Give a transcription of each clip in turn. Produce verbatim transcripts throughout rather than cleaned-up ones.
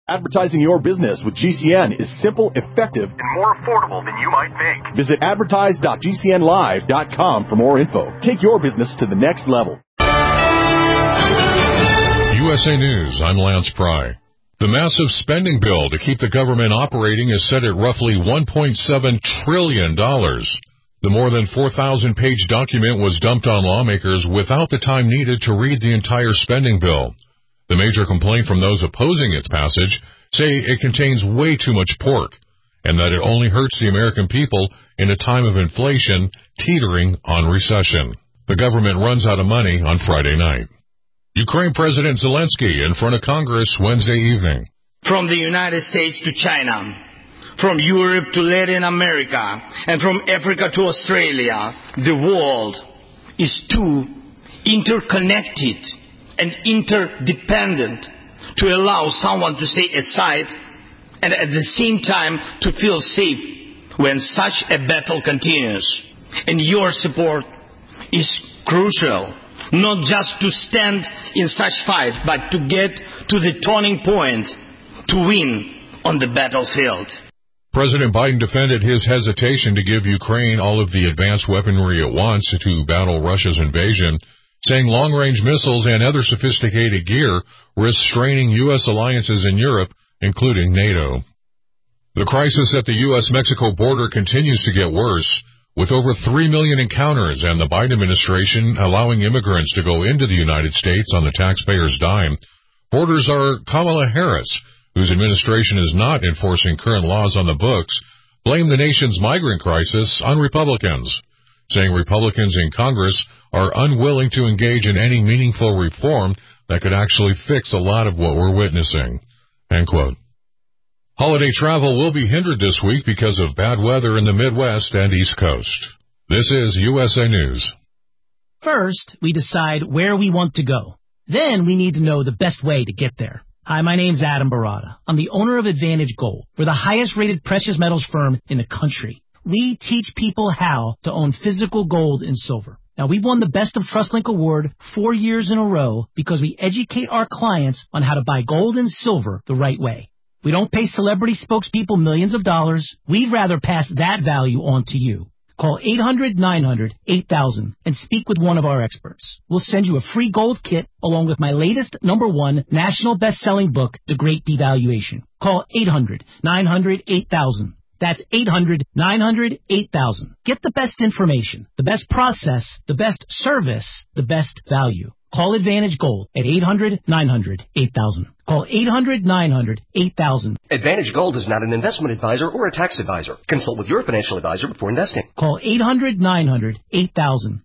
Advertising your business with G C N is simple, effective, and more affordable than you might think. Visit advertise dot g c n live dot com for more info. Take your business to the next level. U S A News, I'm Lance Pry. The massive spending bill to keep the government operating is set at roughly one point seven trillion dollars. The more than four thousand page document was dumped on lawmakers without the time needed to read the entire spending bill. The major complaint from those opposing its passage say it contains way too much pork and that it only hurts the American people in a time of inflation teetering on recession. The government runs out of money on Friday night. Ukraine President Zelensky in front of Congress Wednesday evening. From the United States to China, from Europe to Latin America, and from Africa to Australia, the world is too interconnected and interdependent to allow someone to stay aside and at the same time to feel safe when such a battle continues. And your support is crucial, not just to stand in such fight, but to get to the turning point to win on the battlefield. President Biden defended his hesitation to give Ukraine all of the advanced weaponry it wants to battle Russia's invasion, saying long-range missiles and other sophisticated gear risk straining U S alliances in Europe, including NATO. The crisis at the U S Mexico border continues to get worse, with over three million encounters and the Biden administration allowing immigrants to go into the United States on the taxpayer's dime. Borders are Kamala Harris, whose administration is not enforcing current laws on the books, blame the nation's migrant crisis on Republicans, saying Republicans in Congress are unwilling to engage in any meaningful reform that could actually fix a lot of what we're witnessing. End quote. Holiday travel will be hindered this week because of bad weather in the Midwest and East Coast. This is U S A News. First, we decide where we want to go. Then we need to know the best way to get there. Hi, my name's Adam Barada. I'm the owner of Advantage Gold. We're the highest-rated precious metals firm in the country. We teach people how to own physical gold and silver. Now, we've won the Best of TrustLink Award four years in a row because we educate our clients on how to buy gold and silver the right way. We don't pay celebrity spokespeople millions of dollars. We'd rather pass that value on to you. Call eight hundred nine hundred eight thousand and speak with one of our experts. We'll send you a free gold kit along with my latest number one national best-selling book, The Great Devaluation. Call eight hundred nine hundred eight thousand. That's eight hundred nine hundred eight thousand. Get the best information, the best process, the best service, the best value. Call Advantage Gold at eight hundred nine hundred eight thousand. Call eight hundred nine hundred eight thousand. Advantage Gold is not an investment advisor or a tax advisor. Consult with your financial advisor before investing. Call eight hundred nine hundred eight thousand.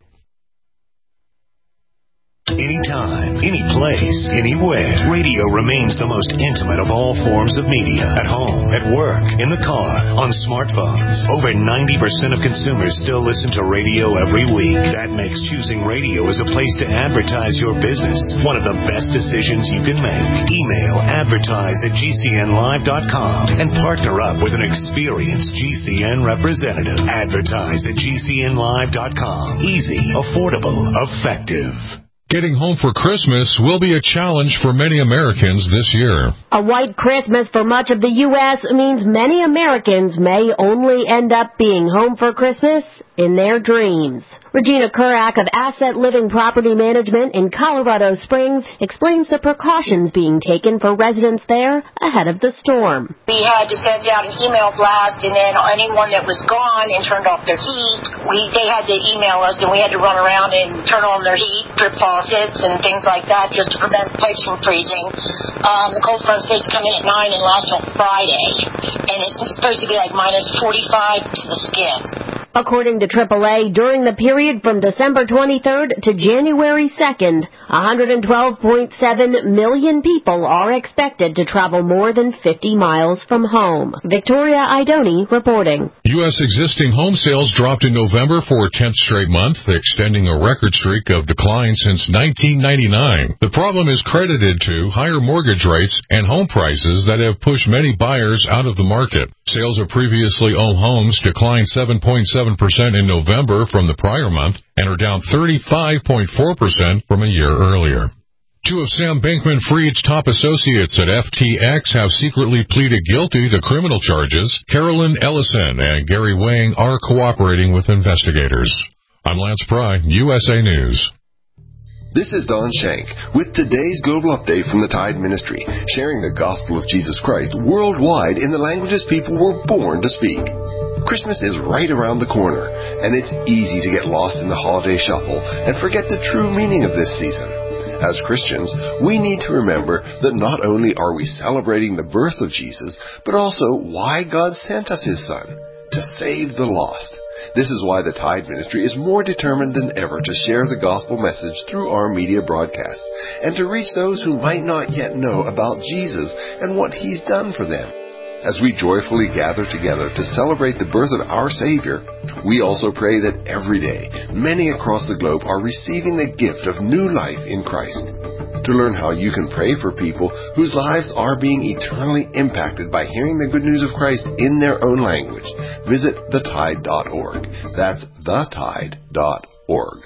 Anytime, any place, anywhere. Radio remains the most intimate of all forms of media. At home, at work, in the car, on smartphones. Over ninety percent of consumers still listen to radio every week. That makes choosing radio as a place to advertise your business one of the best decisions you can make. Email advertise at g c n live dot com and partner up with an experienced G C N representative. Advertise at g c n live dot com. Easy, affordable, effective. Getting home for Christmas will be a challenge for many Americans this year. A white Christmas for much of the U S means many Americans may only end up being home for Christmas in their dreams. Regina Kurak of Asset Living Property Management in Colorado Springs explains the precautions being taken for residents there ahead of the storm. We had to send out an email blast, and then anyone that was gone and turned off their heat, we they had to email us, and we had to run around and turn on their heat, drip faucets, and things like that just to prevent pipes from freezing. Um, the cold front's supposed to come in at nine and last till Friday, and it's supposed to be like minus forty-five to the skin. According to triple A, during the period from December twenty-third to January second, one hundred twelve point seven million people are expected to travel more than fifty miles from home. Victoria Idoni reporting. U S existing home sales dropped in November for a tenth straight month, extending a record streak of decline since nineteen ninety-nine. The problem is credited to higher mortgage rates and home prices that have pushed many buyers out of the market. Sales of previously owned homes declined seven point seven percent in November from the prior month and are down thirty-five point four percent from a year earlier. Two of Sam Bankman-Fried's top associates at F T X have secretly pleaded guilty to criminal charges. Carolyn Ellison and Gary Wang are cooperating with investigators. I'm Lance Pry, U S A News. This is Don Shank with today's Global Update from the Tide Ministry, sharing the gospel of Jesus Christ worldwide in the languages people were born to speak. Christmas is right around the corner, and it's easy to get lost in the holiday shuffle and forget the true meaning of this season. As Christians, we need to remember that not only are we celebrating the birth of Jesus, but also why God sent us His Son, to save the lost. This is why the Tide Ministry is more determined than ever to share the gospel message through our media broadcasts, and to reach those who might not yet know about Jesus and what He's done for them. As we joyfully gather together to celebrate the birth of our Savior, we also pray that every day, many across the globe are receiving the gift of new life in Christ. To learn how you can pray for people whose lives are being eternally impacted by hearing the good news of Christ in their own language, visit the tide dot org. That's the tide dot org.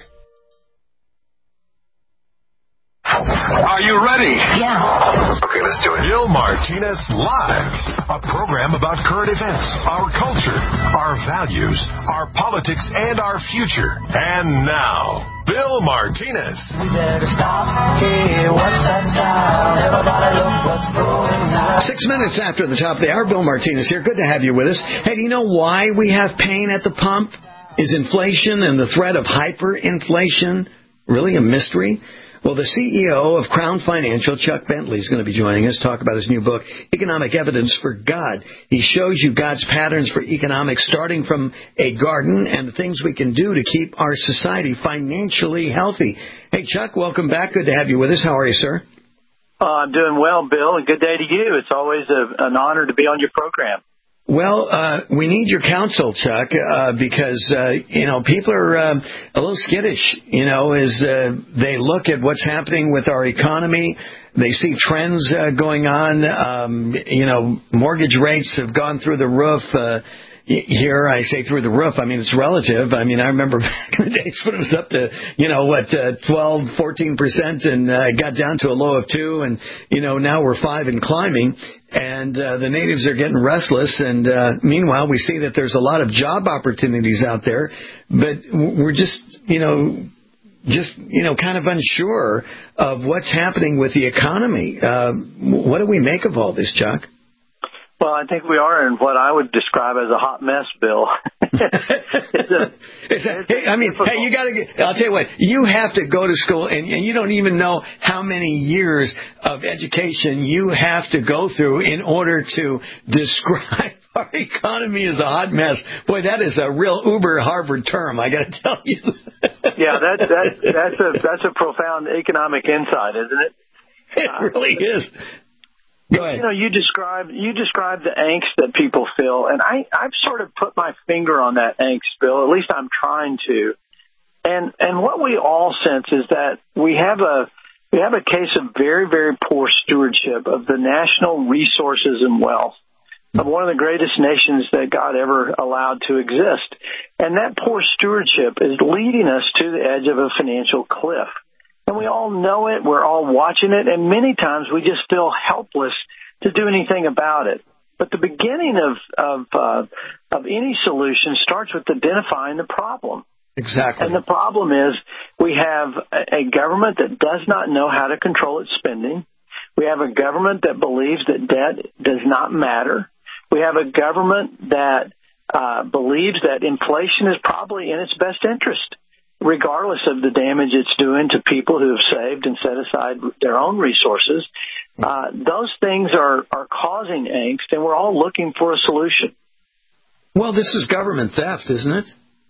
Are you ready? Yeah. Okay, let's do it. Bill Martinez Live, a program about current events, our culture, our values, our politics, and our future. And now, Bill Martinez. We better stop. Hey, what's that sound? Everybody look what's going on. Six minutes after the top of the hour, Bill Martinez here. Good to have you with us. Hey, do you know why we have pain at the pump? Is inflation and the threat of hyperinflation really a mystery? Well, the C E O of Crown Financial, Chuck Bentley, is going to be joining us to talk about his new book, Economic Evidence for God. He shows you God's patterns for economics, starting from a garden and the things we can do to keep our society financially healthy. Hey, Chuck, welcome back. Good to have you with us. How are you, sir? Uh, I'm doing well, Bill, and good day to you. It's always a, an honor to be on your program. Well, uh, we need your counsel, Chuck, uh, because, uh, you know, people are uh, a little skittish, you know, as uh, they look at what's happening with our economy. They see trends uh, going on. Um, you know, mortgage rates have gone through the roof. Uh, Here, I say through the roof, I mean, it's relative. I mean, I remember back in the days when it was up to, you know, what, uh, twelve, fourteen percent, and uh, it got down to a low of two, and, you know, now we're five and climbing, and uh, the natives are getting restless, and uh, meanwhile, we see that there's a lot of job opportunities out there, but we're just, you know, just, you know, kind of unsure of what's happening with the economy. Uh, what do we make of all this, Chuck? Well, I think we are in what I would describe as a hot mess, Bill. it's a, it's a, hey, I mean, difficult. hey, you got to. I'll tell you what. You have to go to school, and, and you don't even know how many years of education you have to go through in order to describe our economy as a hot mess. Boy, that is a real uber Harvard term, I got to tell you. yeah, that, that that's a that's a profound economic insight, isn't it? It really uh, is. You know, you describe you describe the angst that people feel, and I, I've sort of put my finger on that angst, Bill. At least I'm trying to. And and what we all sense is that we have a we have a case of very, very poor stewardship of the national resources and wealth of one of the greatest nations that God ever allowed to exist. And that poor stewardship is leading us to the edge of a financial cliff. And we all know it. We're all watching it. And many times we just feel helpless to do anything about it. But the beginning of of, uh, of any solution starts with identifying the problem. Exactly. And the problem is we have a, a government that does not know how to control its spending. We have a government that believes that debt does not matter. We have a government that uh, believes that inflation is probably in its best interest, regardless of the damage it's doing to people who have saved and set aside their own resources. Uh, those things are, are causing angst, and we're all looking for a solution. Well, this is government theft, isn't it?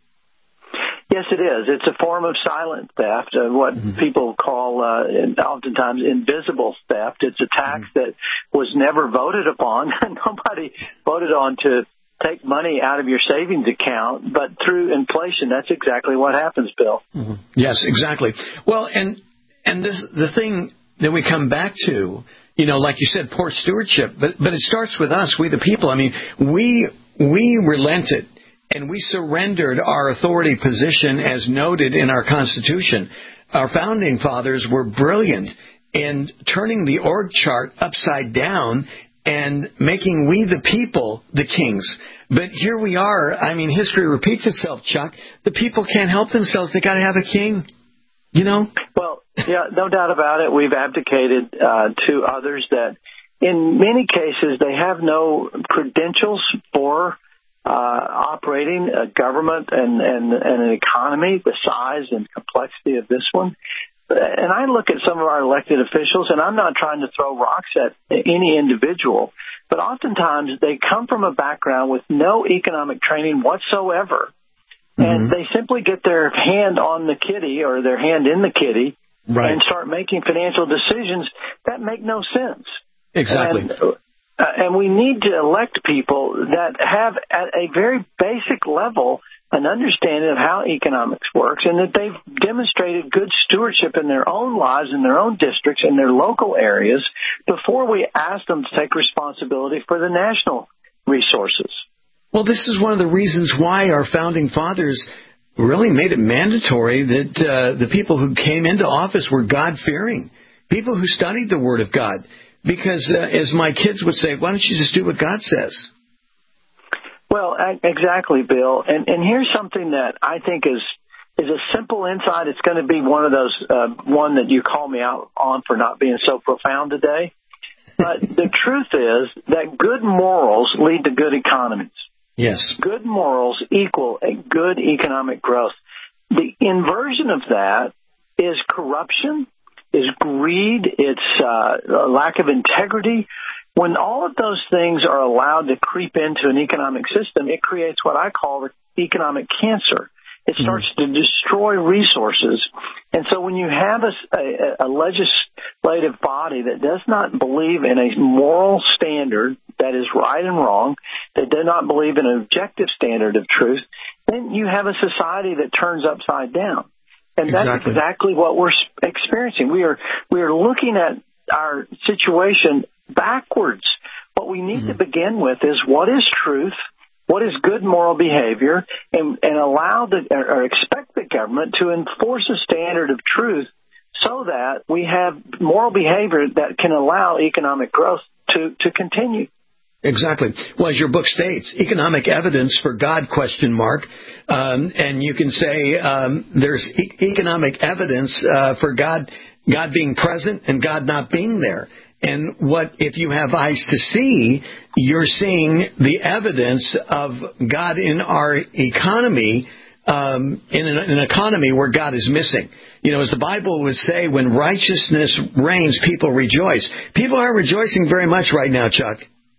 Yes, it is. It's a form of silent theft, uh, what mm-hmm. people call uh, oftentimes invisible theft. It's a tax mm-hmm. that was never voted upon. Nobody voted on to take money out of your savings account, but through inflation, that's exactly what happens, Bill. Mm-hmm. Yes, exactly. Well, and and this the thing that we come back to, you know, like you said, poor stewardship, but but it starts with us, we the people. I mean, we we relented and we surrendered our authority position as noted in our Constitution. Our founding fathers were brilliant. in turning the org chart upside down and making we the people the kings. But here we are. I mean, history repeats itself, Chuck. The people can't help themselves. They got to have a king, you know? Well, yeah, no doubt about it. We've abdicated uh, to others that in many cases they have no credentials for uh, operating a government and, and, and an economy the size and complexity of this one. And I look at some of our elected officials, and I'm not trying to throw rocks at any individual, but oftentimes they come from a background with no economic training whatsoever. Mm-hmm. And they simply get their hand on the kitty or their hand in the kitty right. and start making financial decisions that make no sense. Exactly. And, uh, and we need to elect people that have, at a very basic level, an understanding of how economics works, and that they've demonstrated good stewardship in their own lives, in their own districts, in their local areas, before we ask them to take responsibility for the national resources. Well, this is one of the reasons why our founding fathers really made it mandatory that uh, the people who came into office were God-fearing, people who studied the Word of God. Because, uh, as my kids would say, why don't you just do what God says? Well, exactly, Bill. And, and here's something that I think is is a simple insight. It's going to be one of those, uh, one that you call me out on for not being so profound today. But the truth is that good morals lead to good economies. Yes. Good morals equal a good economic growth. The inversion of that is corruption, is greed, it's uh, a lack of integrity. When all of those things are allowed to creep into an economic system, it creates what I call the economic cancer. It starts mm-hmm. to destroy resources. And so when you have a, a, a legislative body that does not believe in a moral standard that is right and wrong, that does not believe in an objective standard of truth, then you have a society that turns upside down. And that's exactly, exactly what we're experiencing. We are we are looking at our situation backwards. What we need mm-hmm. to begin with is what is truth, what is good moral behavior, and, and allow the or expect the government to enforce a standard of truth so that we have moral behavior that can allow economic growth to, to continue. Exactly. Well, as your book states, economic evidence for God, question mark. Um, and you can say um, there's e- economic evidence uh, for God, God being present and God not being there. And what if you have eyes to see, you're seeing the evidence of God in our economy, um, in an, an economy where God is missing. You know, as the Bible would say, when righteousness reigns, people rejoice. People aren't rejoicing very much right now, Chuck.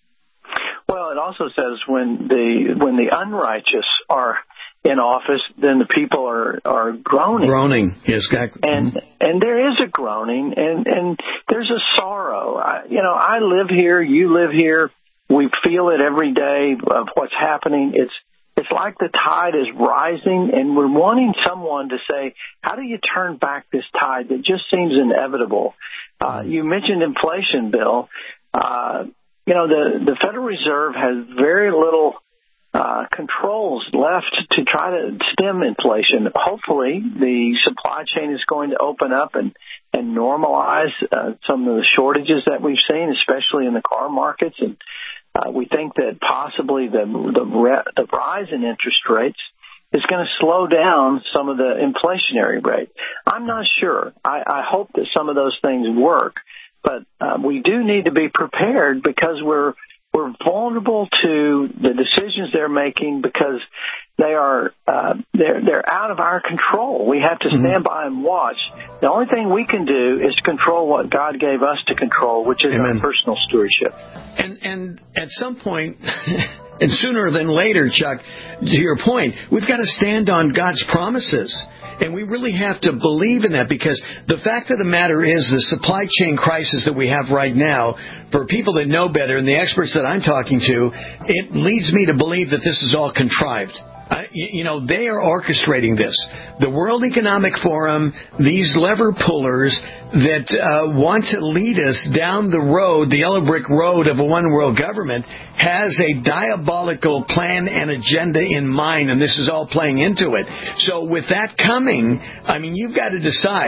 Well, it also says when the when the unrighteous are in office, then the people are, are groaning. Groaning, yes, exactly. And and there is a groaning, and, and there's a sorrow. I, you know, I live here, you live here. We feel it every day of what's happening. It's it's like the tide is rising, and we're wanting someone to say, how do you turn back this tide that just seems inevitable? Uh, you mentioned inflation, Bill. Uh, you know, the, the Federal Reserve has very little Uh, controls left to try to stem inflation. Hopefully, the supply chain is going to open up and, and normalize uh, some of the shortages that we've seen, especially in the car markets. And uh, we think that possibly the, the, re- the rise in interest rates is going to slow down some of the inflationary rate. I'm not sure. I, I hope that some of those things work, but uh, we do need to be prepared because we're We're vulnerable to the decisions they're making because they are uh, they're they're out of our control. We have to stand mm-hmm. by and watch. The only thing we can do is control what God gave us to control, which is Amen. Our personal stewardship. And and at some point, and sooner than later, Chuck, to your point, we've got to stand on God's promises. And we really have to believe in that because the fact of the matter is the supply chain crisis that we have right now, for people that know better and the experts that I'm talking to, it leads me to believe that this is all contrived. Uh, you, you know, they are orchestrating this. The World Economic Forum, these lever pullers that uh, want to lead us down the road, the yellow brick road of a one world government, has a diabolical plan and agenda in mind, and this is all playing into it. So with that coming, I mean, you've got to decide,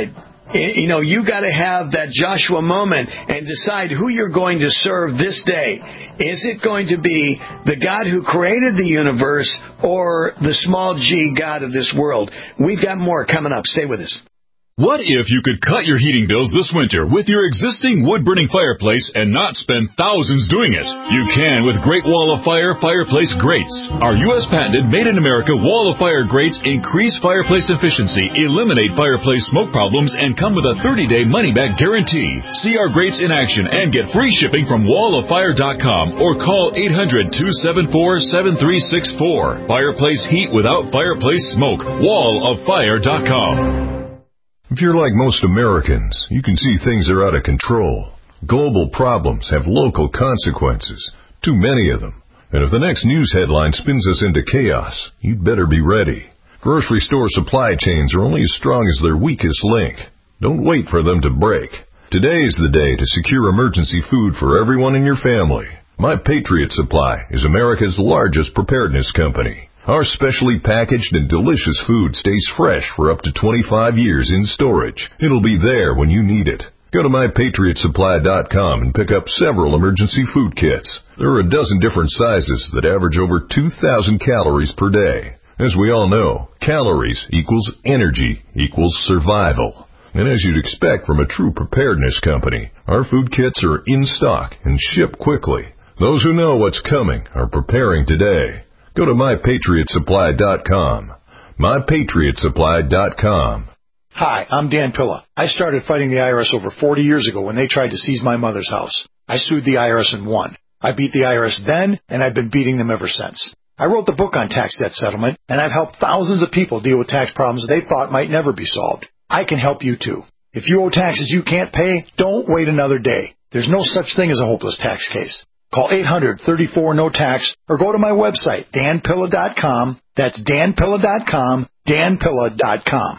You know, you got to have that Joshua moment and decide who you're going to serve this day. Is it going to be the God who created the universe or the small g God of this world? We've got more coming up. Stay with us. What if you could cut your heating bills this winter with your existing wood-burning fireplace and not spend thousands doing it? You can with Great Wall of Fire fireplace grates. Our U S patented made-in-America Wall of Fire grates increase fireplace efficiency, eliminate fireplace smoke problems, and come with a thirty-day money-back guarantee. See our grates in action and get free shipping from wall of fire dot com or call eight hundred, two seven four, seven three six four. Fireplace heat without fireplace smoke. wall of fire dot com. If you're like most Americans, you can see things are out of control. Global problems have local consequences, too many of them. And if the next news headline spins us into chaos, you'd better be ready. Grocery store supply chains are only as strong as their weakest link. Don't wait for them to break. Today is the day to secure emergency food for everyone in your family. My Patriot Supply is America's largest preparedness company. Our specially packaged and delicious food stays fresh for up to twenty-five years in storage. It'll be there when you need it. Go to my patriot supply dot com and pick up several emergency food kits. There are a dozen different sizes that average over two thousand calories per day. As we all know, calories equals energy equals survival. And as you'd expect from a true preparedness company, our food kits are in stock and ship quickly. Those who know what's coming are preparing today. Go to my patriot supply dot com. my patriot supply dot com. Hi, I'm Dan Pilla. I started fighting the I R S over forty years ago when they tried to seize my mother's house. I sued the I R S and won. I beat the I R S then, and I've been beating them ever since. I wrote the book on tax debt settlement, and I've helped thousands of people deal with tax problems they thought might never be solved. I can help you too. If you owe taxes you can't pay, don't wait another day. There's no such thing as a hopeless tax case. Call eight hundred, thirty-four, no tax or go to my website, dan pilla dot com. That's dan pilla dot com, dan pilla dot com.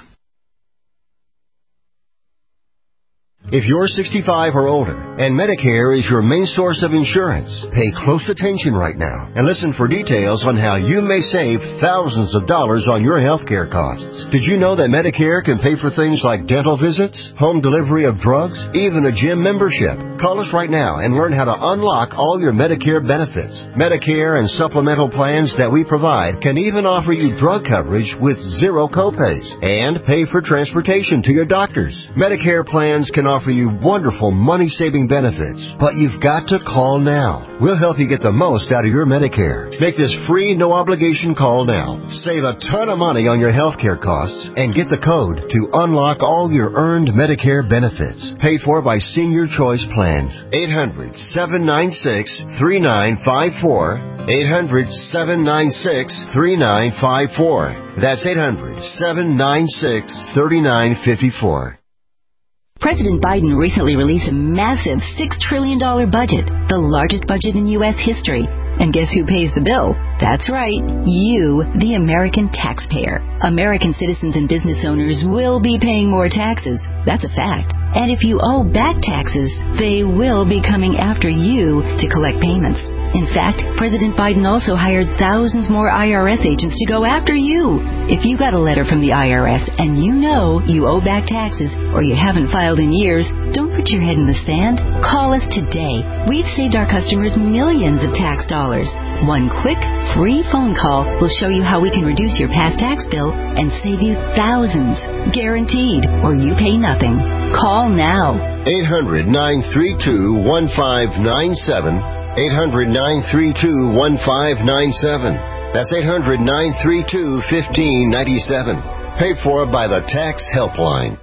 If you're sixty-five or older and Medicare is your main source of insurance, pay close attention right now and listen for details on how you may save thousands of dollars on your health care costs. Did you know that Medicare can pay for things like dental visits, home delivery of drugs, even a gym membership? Call us right now and learn how to unlock all your Medicare benefits. Medicare and supplemental plans that we provide can even offer you drug coverage with zero copays and pay for transportation to your doctors. Medicare plans can offer offer you wonderful money-saving benefits, but you've got to call now. We'll help you get the most out of your Medicare. Make this free, no-obligation call now. Save a ton of money on your health care costs and get the code to unlock all your earned Medicare benefits. Paid for by Senior Choice Plans. eight hundred, seven nine six, three nine five four. eight hundred, seven nine six, three nine five four. That's eight hundred, seven nine six, three nine five four. President Biden recently released a massive six trillion dollars budget, the largest budget in U S history. And guess who pays the bill? That's right, you, the American taxpayer. American citizens and business owners will be paying more taxes. That's a fact. And if you owe back taxes, they will be coming after you to collect payments. In fact, President Biden also hired thousands more I R S agents to go after you. If you got a letter from the I R S and you know you owe back taxes or you haven't filed in years, don't put your head in the sand. Call us today. We've saved our customers millions of tax dollars. One quick, free phone call will show you how we can reduce your past tax bill and save you thousands. Guaranteed, or you pay nothing. Call now. eight hundred, nine three two, one five nine seven. eight hundred, nine three two, one five nine seven. That's eight hundred, nine three two, one five nine seven. Paid for by the Tax Helpline.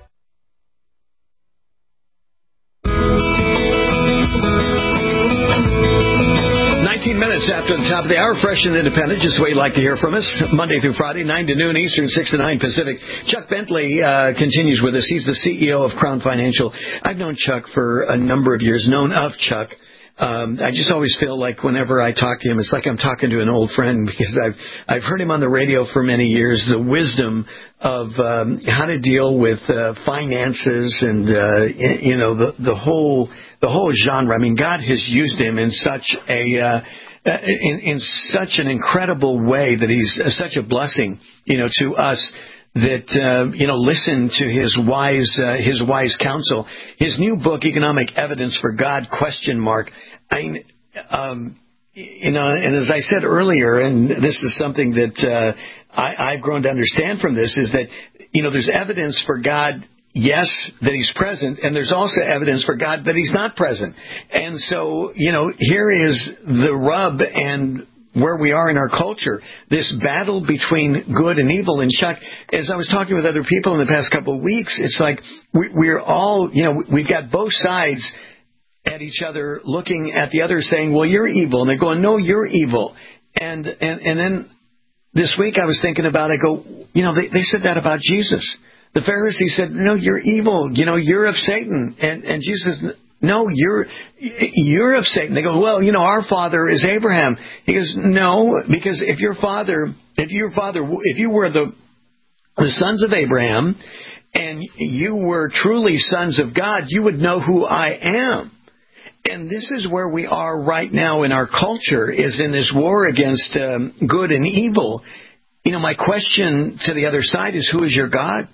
nineteen minutes after the top of the hour, fresh and independent, just the way you like to hear from us. Monday through Friday, nine to noon Eastern, six to nine Pacific. Chuck Bentley uh, continues with us. He's the C E O of Crown Financial. I've known Chuck for a number of years, known of Chuck. Um, I just always feel like whenever I talk to him, it's like I'm talking to an old friend because I've I've heard him on the radio for many years. The wisdom of um, how to deal with uh, finances and uh, you know the the whole the whole genre. I mean, God has used him in such a uh, in in such an incredible way that he's such a blessing, you know, to us. that uh, you know listen to his wise uh, his wise counsel. His new book, Economic Evidence for God? Question mark. I mean, um, you know, and as I said earlier, and this is something that uh, I, I've grown to understand from this, is that you know there's evidence for God. Yes, that he's present, and there's also evidence for God that he's not present. And so, you know, here is the rub and where we are in our culture, this battle between good and evil. And Chuck, as I was talking with other people in the past couple of weeks, it's like we, we're all, you know, we've got both sides at each other looking at the other saying, well, you're evil. And they're going, no, you're evil. And, and, and then this week I was thinking about, I go, you know, they, they said that about Jesus. The Pharisees said, no, you're evil. You know, you're of Satan. And, and Jesus says, no, you're, you're of Satan. They go, well, you know, our father is Abraham. He goes, no, because if your father, if your father, if you were the, the sons of Abraham and you were truly sons of God, you would know who I am. And this is where we are right now in our culture, is in this war against um, good and evil. You know, my question to the other side is, who is your God?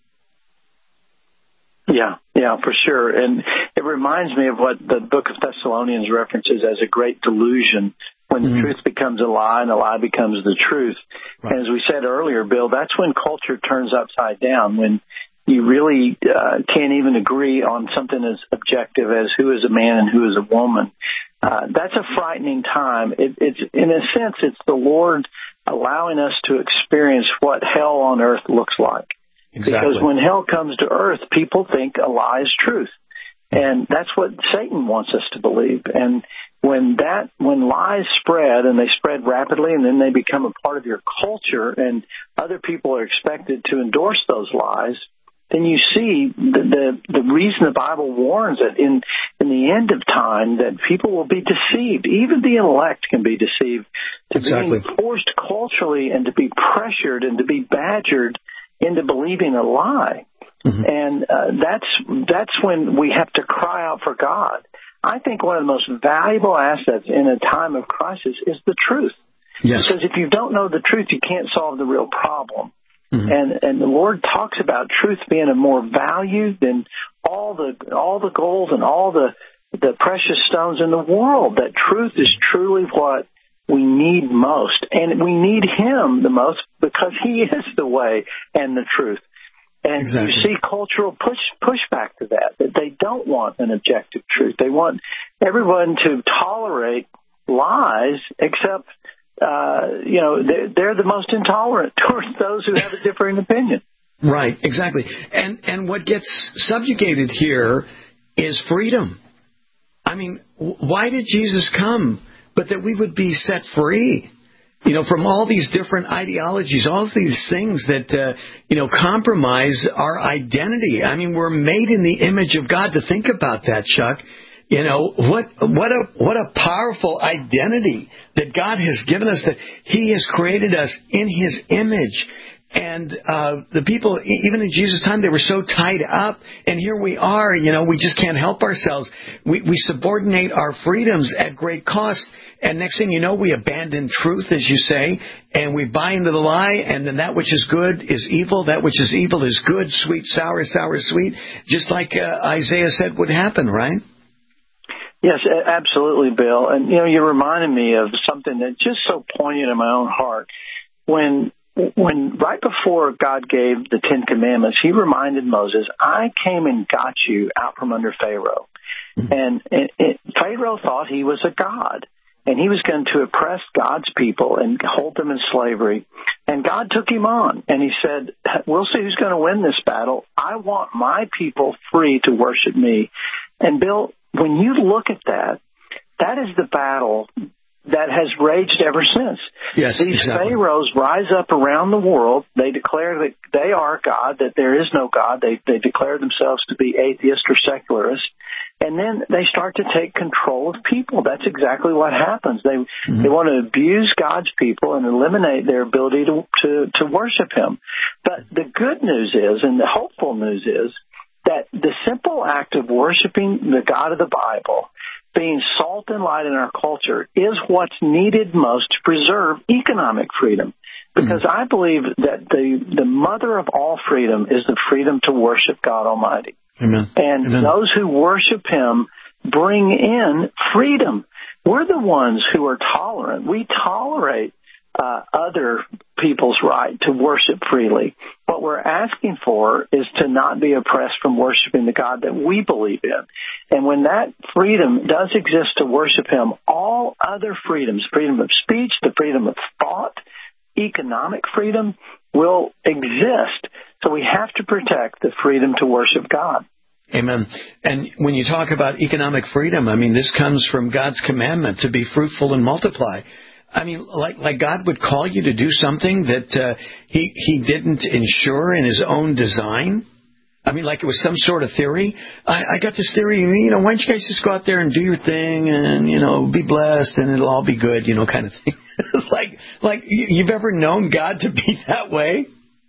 Yeah, yeah, for sure. And it reminds me of what the book of Thessalonians references as a great delusion, when mm-hmm. the truth becomes a lie and the lie becomes the truth. Right. And as we said earlier, Bill, that's when culture turns upside down, when you really uh, can't even agree on something as objective as who is a man and who is a woman. Uh, that's a frightening time. It, it's, in a sense, it's the Lord allowing us to experience what hell on earth looks like. Exactly. Because when hell comes to earth, people think a lie is truth. And that's what Satan wants us to believe. And when that, when lies spread, and they spread rapidly, and then they become a part of your culture, and other people are expected to endorse those lies, then you see the the, the reason the Bible warns that in, in the end of time that people will be deceived. Even the elect can be deceived. To exactly. be forced culturally and to be pressured and to be badgered into believing a lie. Mm-hmm. And uh, that's that's when we have to cry out for God. I think one of the most valuable assets in a time of crisis is the truth. Yes. Because if you don't know the truth, you can't solve the real problem. Mm-hmm. And and the Lord talks about truth being of more value than all the all the gold and all the the precious stones in the world. That truth is truly what we need most, and we need Him the most because He is the way and the truth. And exactly. you see cultural push pushback to that, that they don't want an objective truth. They want everyone to tolerate lies, except, uh, you know, they're, they're the most intolerant towards those who have a differing opinion. Right, exactly. And and what gets subjugated here is freedom. I mean, why did Jesus come? But that we would be set free, you know, from all these different ideologies, all these things that, uh, you know, compromise our identity. I mean, we're made in the image of God. To think about that, Chuck, you know, what what a what a powerful identity that God has given us, that He has created us in His image. And uh, the people, even in Jesus' time, they were so tied up. And here we are, you know, we just can't help ourselves. We, we subordinate our freedoms at great cost. And next thing you know, we abandon truth, as you say, and we buy into the lie. And then that which is good is evil. That which is evil is good, sweet, sour, sour, sweet. Just like uh, Isaiah said would happen, right? Yes, absolutely, Bill. And, you know, you reminded me of something that's just so poignant in my own heart. When When right before God gave the Ten Commandments, He reminded Moses, I came and got you out from under Pharaoh. Mm-hmm. And, and, and Pharaoh thought he was a god, and he was going to oppress God's people and hold them in slavery. And God took him on, and He said, we'll see who's going to win this battle. I want my people free to worship me. And Bill, when you look at that, that is the battle that has raged ever since. Yes, These exactly. pharaohs rise up around the world. They declare that they are God, that there is no God. They they declare themselves to be atheist or secularist. And then they start to take control of people. That's exactly what happens. They mm-hmm. they want to abuse God's people and eliminate their ability to, to, to worship Him. But the good news is, and the hopeful news is, that the simple act of worshiping the God of the Bible, being salt and light in our culture, is what's needed most to preserve economic freedom. Because I believe that the, the mother of all freedom is the freedom to worship God Almighty. Amen. And Amen. those who worship Him bring in freedom. We're the ones who are tolerant. We tolerate uh, other people's right to worship freely. What we're asking for is to not be oppressed from worshiping the God that we believe in. And when that freedom does exist to worship Him, all other freedoms, freedom of speech, the freedom of thought, economic freedom, will exist. So we have to protect the freedom to worship God. Amen. And when you talk about economic freedom, I mean, this comes from God's commandment to be fruitful and multiply. I mean, like like God would call you to do something that uh, he he didn't ensure in His own design. I mean, like it was some sort of theory. I, I got this theory, you know, why don't you guys just go out there and do your thing and, you know, be blessed and it'll all be good, you know, kind of thing. like, like you've ever known God to be that way?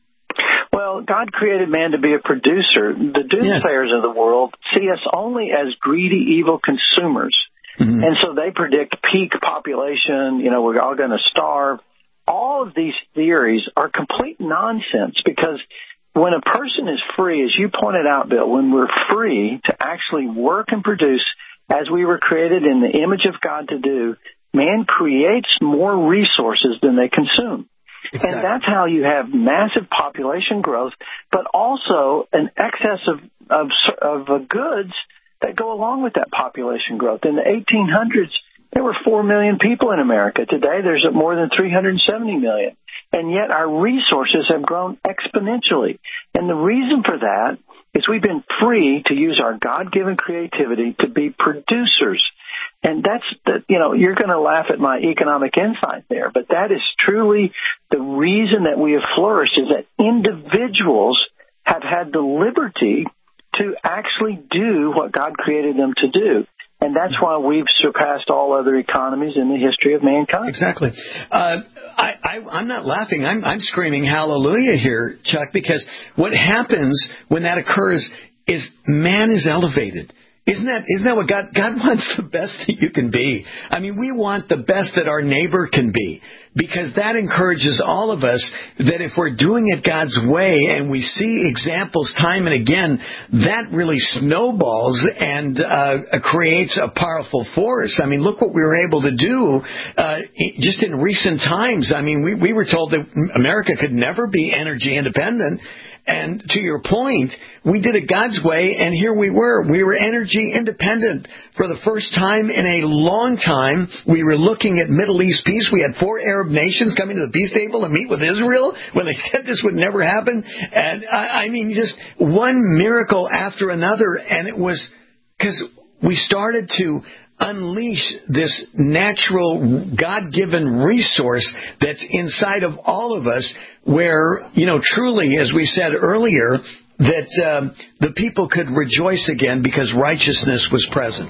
Well, God created man to be a producer. The doomsayers yes. of the world see us only as greedy, evil consumers. Mm-hmm. And so they predict peak population, you know, we're all going to starve. All of these theories are complete nonsense because when a person is free, as you pointed out, Bill, when we're free to actually work and produce as we were created in the image of God to do, man creates more resources than they consume. Exactly. And that's how you have massive population growth, but also an excess of, of, of uh, goods that go along with that population growth. In the eighteen hundreds, there were four million people in America. Today, there's more than three hundred seventy million. And yet our resources have grown exponentially. And the reason for that is we've been free to use our God-given creativity to be producers. And that's, the, you know, you're going to laugh at my economic insight there, but that is truly the reason that we have flourished is that individuals have had the liberty to actually do what God created them to do. And that's why we've surpassed all other economies in the history of mankind. Exactly. Uh, I, I, I'm not laughing. I'm, I'm screaming hallelujah here, Chuck, because what happens when that occurs is man is elevated. Isn't that isn't that what God God wants the best that you can be? I mean, we want the best that our neighbor can be because that encourages all of us that if we're doing it God's way and we see examples time and again, that really snowballs and uh, creates a powerful force. I mean, look what we were able to do uh, just in recent times. I mean, we, we were told that America could never be energy independent. And to your point, we did it God's way, and here we were. We were energy independent for the first time in a long time. We were looking at Middle East peace. We had four Arab nations coming to the peace table to meet with Israel when they said this would never happen. And I, I mean, just one miracle after another. And it was because we started to unleash this natural God-given resource that's inside of all of us where, you know, truly, as we said earlier, that um, the people could rejoice again because righteousness was present.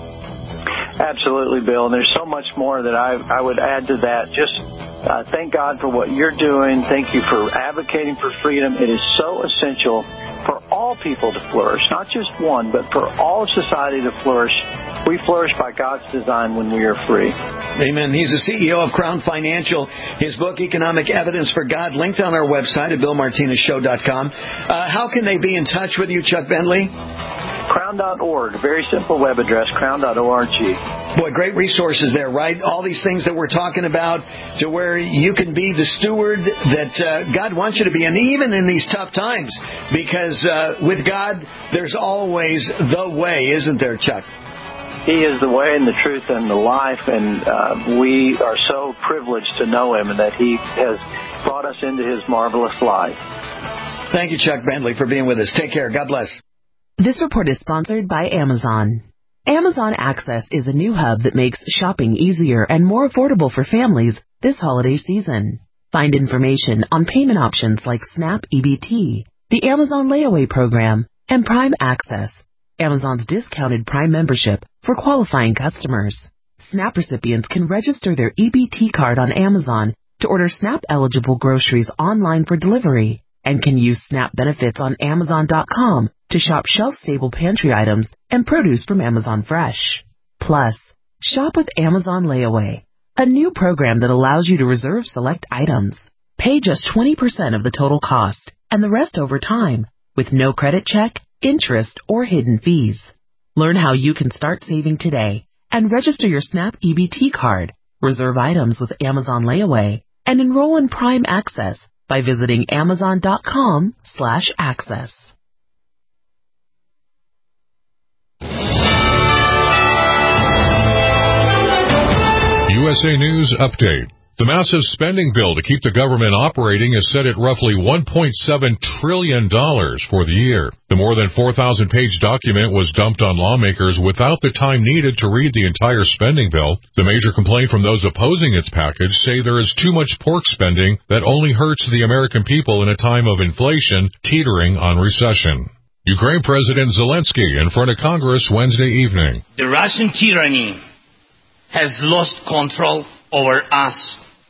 Absolutely, Bill. And there's so much more that I, I would add to that. Just uh, thank God for what you're doing. Thank you for advocating for freedom. It is so essential for all people to flourish, not just one, but for all of society to flourish. We flourish by God's design when we are free. Amen. He's the C E O of Crown Financial. His book, Economic Evidence for God, linked on our website at bill martinez show dot com. Uh, how can they be in touch with you, Chuck Bentley? crown dot org. Very simple web address, crown dot org. Boy, great resources there, right? All these things that we're talking about to where you can be the steward that uh, God wants you to be, and even in these tough times, because uh, with God, there's always the way, isn't there, Chuck? He is the way and the truth and the life, and uh, we are so privileged to know Him and that He has brought us into His marvelous light. Thank you, Chuck Bentley, for being with us. Take care. God bless. This report is sponsored by Amazon. Amazon Access is a new hub that makes shopping easier and more affordable for families this holiday season. Find information on payment options like Snap E B T, the Amazon Layaway Program, and Prime Access, Amazon's discounted Prime membership for qualifying customers. Snap recipients can register their E B T card on Amazon to order Snap-eligible groceries online for delivery and can use Snap benefits on Amazon dot com to shop shelf-stable pantry items and produce from Amazon Fresh. Plus, shop with Amazon Layaway, a new program that allows you to reserve select items. Pay just twenty percent of the total cost and the rest over time with no credit check, interest, or hidden fees. Learn how you can start saving today and register your SNAP E B T card, reserve items with Amazon Layaway, and enroll in Prime Access by visiting amazon.com slash access. U S A News Update. The massive spending bill to keep the government operating is set at roughly one point seven trillion dollars for the year. The more than four thousand page document was dumped on lawmakers without the time needed to read the entire spending bill. The major complaint from those opposing its package say there is too much pork spending that only hurts the American people in a time of inflation teetering on recession. Ukraine President Zelensky in front of Congress Wednesday evening. The Russian tyranny has lost control over us.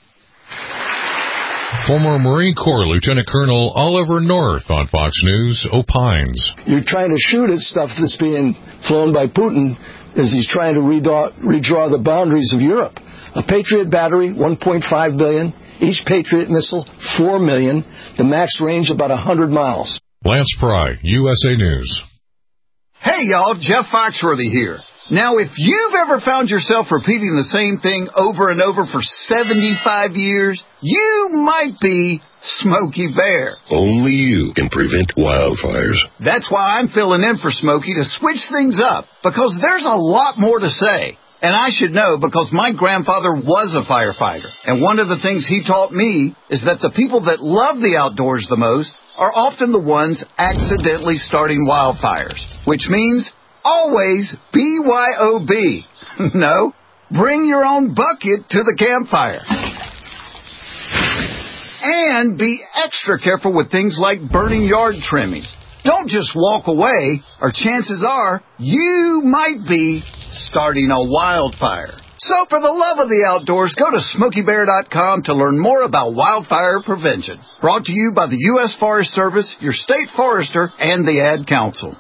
Former Marine Corps Lieutenant Colonel Oliver North on Fox News opines. You're trying to shoot at stuff that's being flown by Putin as he's trying to redraw, redraw the boundaries of Europe. A Patriot battery, one point five billion dollars. Each Patriot missile, four million dollars. The max range, about one hundred miles. Lance Pry, U S A News. Hey, y'all. Jeff Foxworthy here. Now, if you've ever found yourself repeating the same thing over and over for seventy-five years, you might be Smokey Bear. Only you can prevent wildfires. That's why I'm filling in for Smokey to switch things up, because there's a lot more to say. And I should know because my grandfather was a firefighter. And one of the things he taught me is that the people that love the outdoors the most are often the ones accidentally starting wildfires, which means always B Y O B. No, bring your own bucket to the campfire. And be extra careful with things like burning yard trimmings. Don't just walk away, or chances are you might be starting a wildfire. So for the love of the outdoors, go to smokey bear dot com to learn more about wildfire prevention. Brought to you by the U S Forest Service, your state forester, and the Ad Council.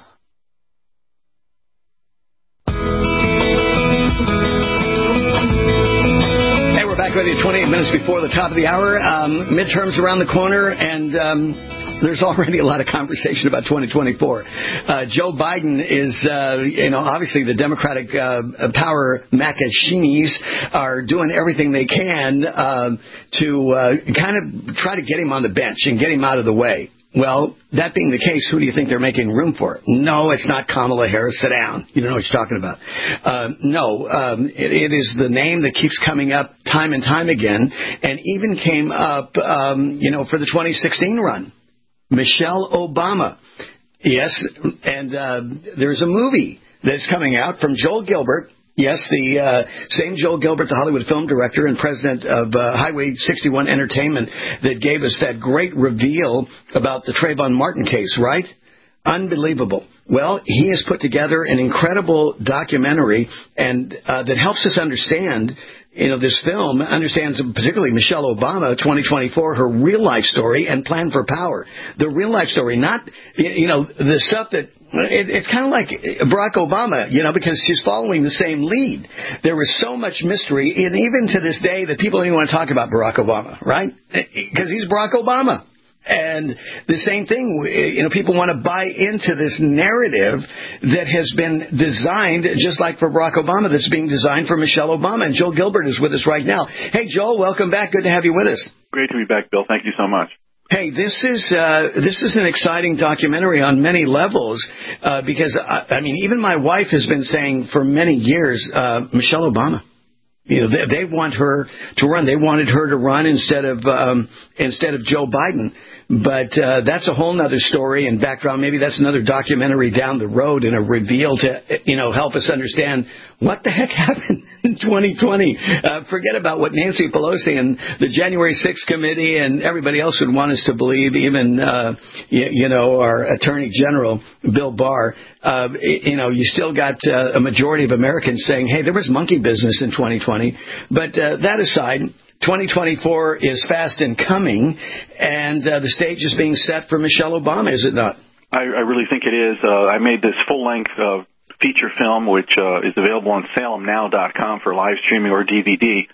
Back with you twenty-eight minutes before the top of the hour. Um, midterms around the corner, and um, there's already a lot of conversation about twenty twenty-four. Uh, Joe Biden is, uh, you know, obviously the Democratic uh, power machineries are doing everything they can uh, to uh, kind of try to get him on the bench and get him out of the way. Well, that being the case, who do you think they're making room for? No, it's not Kamala Harris. Sit down. You don't know what you're talking about. Uh, no, um, it, it is the name that keeps coming up time and time again, and even came up, um, you know, for the twenty sixteen run. Michelle Obama. Yes, and uh, there's a movie that's coming out from Joel Gilbert. Yes, the uh, same Joel Gilbert, the Hollywood film director and president of uh, Highway sixty-one Entertainment, that gave us that great reveal about the Trayvon Martin case, right? Unbelievable. Well, he has put together an incredible documentary and uh, that helps us understand, you know, this film, understands particularly Michelle Obama, twenty twenty-four, her real-life story and plan for power. The real-life story, not, you know, the stuff that, it, it's kind of like Barack Obama, you know, because she's following the same lead. There was so much mystery, and even to this day, that people don't even want to talk about Barack Obama, right? Because he's Barack Obama. And the same thing, you know, people want to buy into this narrative that has been designed, just like for Barack Obama, that's being designed for Michelle Obama. And Joel Gilbert is with us right now. Hey, Joel, welcome back. Good to have you with us. Great to be back, Bill. Thank you so much. Hey, this is uh, this is an exciting documentary on many levels uh, because, I, I mean, even my wife has been saying for many years, uh, Michelle Obama. You know, they, they want her to run. They wanted her to run instead of um, instead of Joe Biden. But uh, that's a whole other story and background. Maybe that's another documentary down the road and a reveal to, you know, help us understand what the heck happened in twenty twenty. Uh, forget about what Nancy Pelosi and the January sixth committee and everybody else would want us to believe, even, uh, you, you know, our Attorney General, Bill Barr. Uh, you know, you still got uh, a majority of Americans saying, hey, there was monkey business in twenty twenty. But uh, that aside, twenty twenty-four is fast and coming, and uh, the stage is being set for Michelle Obama, is it not? I, I really think it is. Uh, I made this full-length uh, feature film, which uh, is available on salem now dot com for live streaming or D V D.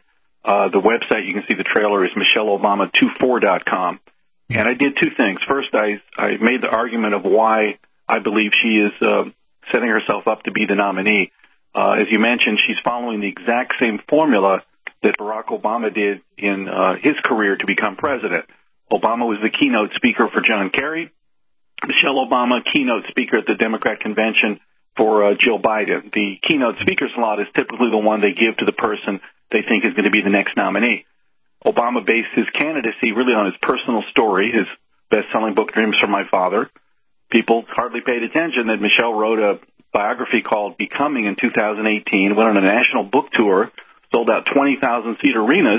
Uh, the website, you can see the trailer, is Michelle Obama twenty-four dot com. And I did two things. First, I, I made the argument of why I believe she is uh, setting herself up to be the nominee. Uh, as you mentioned, she's following the exact same formula that Barack Obama did in uh, his career to become president. Obama was the keynote speaker for John Kerry. Michelle Obama, keynote speaker at the Democrat convention for uh, Jill Biden. The keynote speaker slot is typically the one they give to the person they think is going to be the next nominee. Obama based his candidacy really on his personal story, his best-selling book, Dreams from My Father. People hardly paid attention that Michelle wrote a biography called Becoming in two thousand eighteen, went on a national book tour, sold out twenty thousand seat arenas,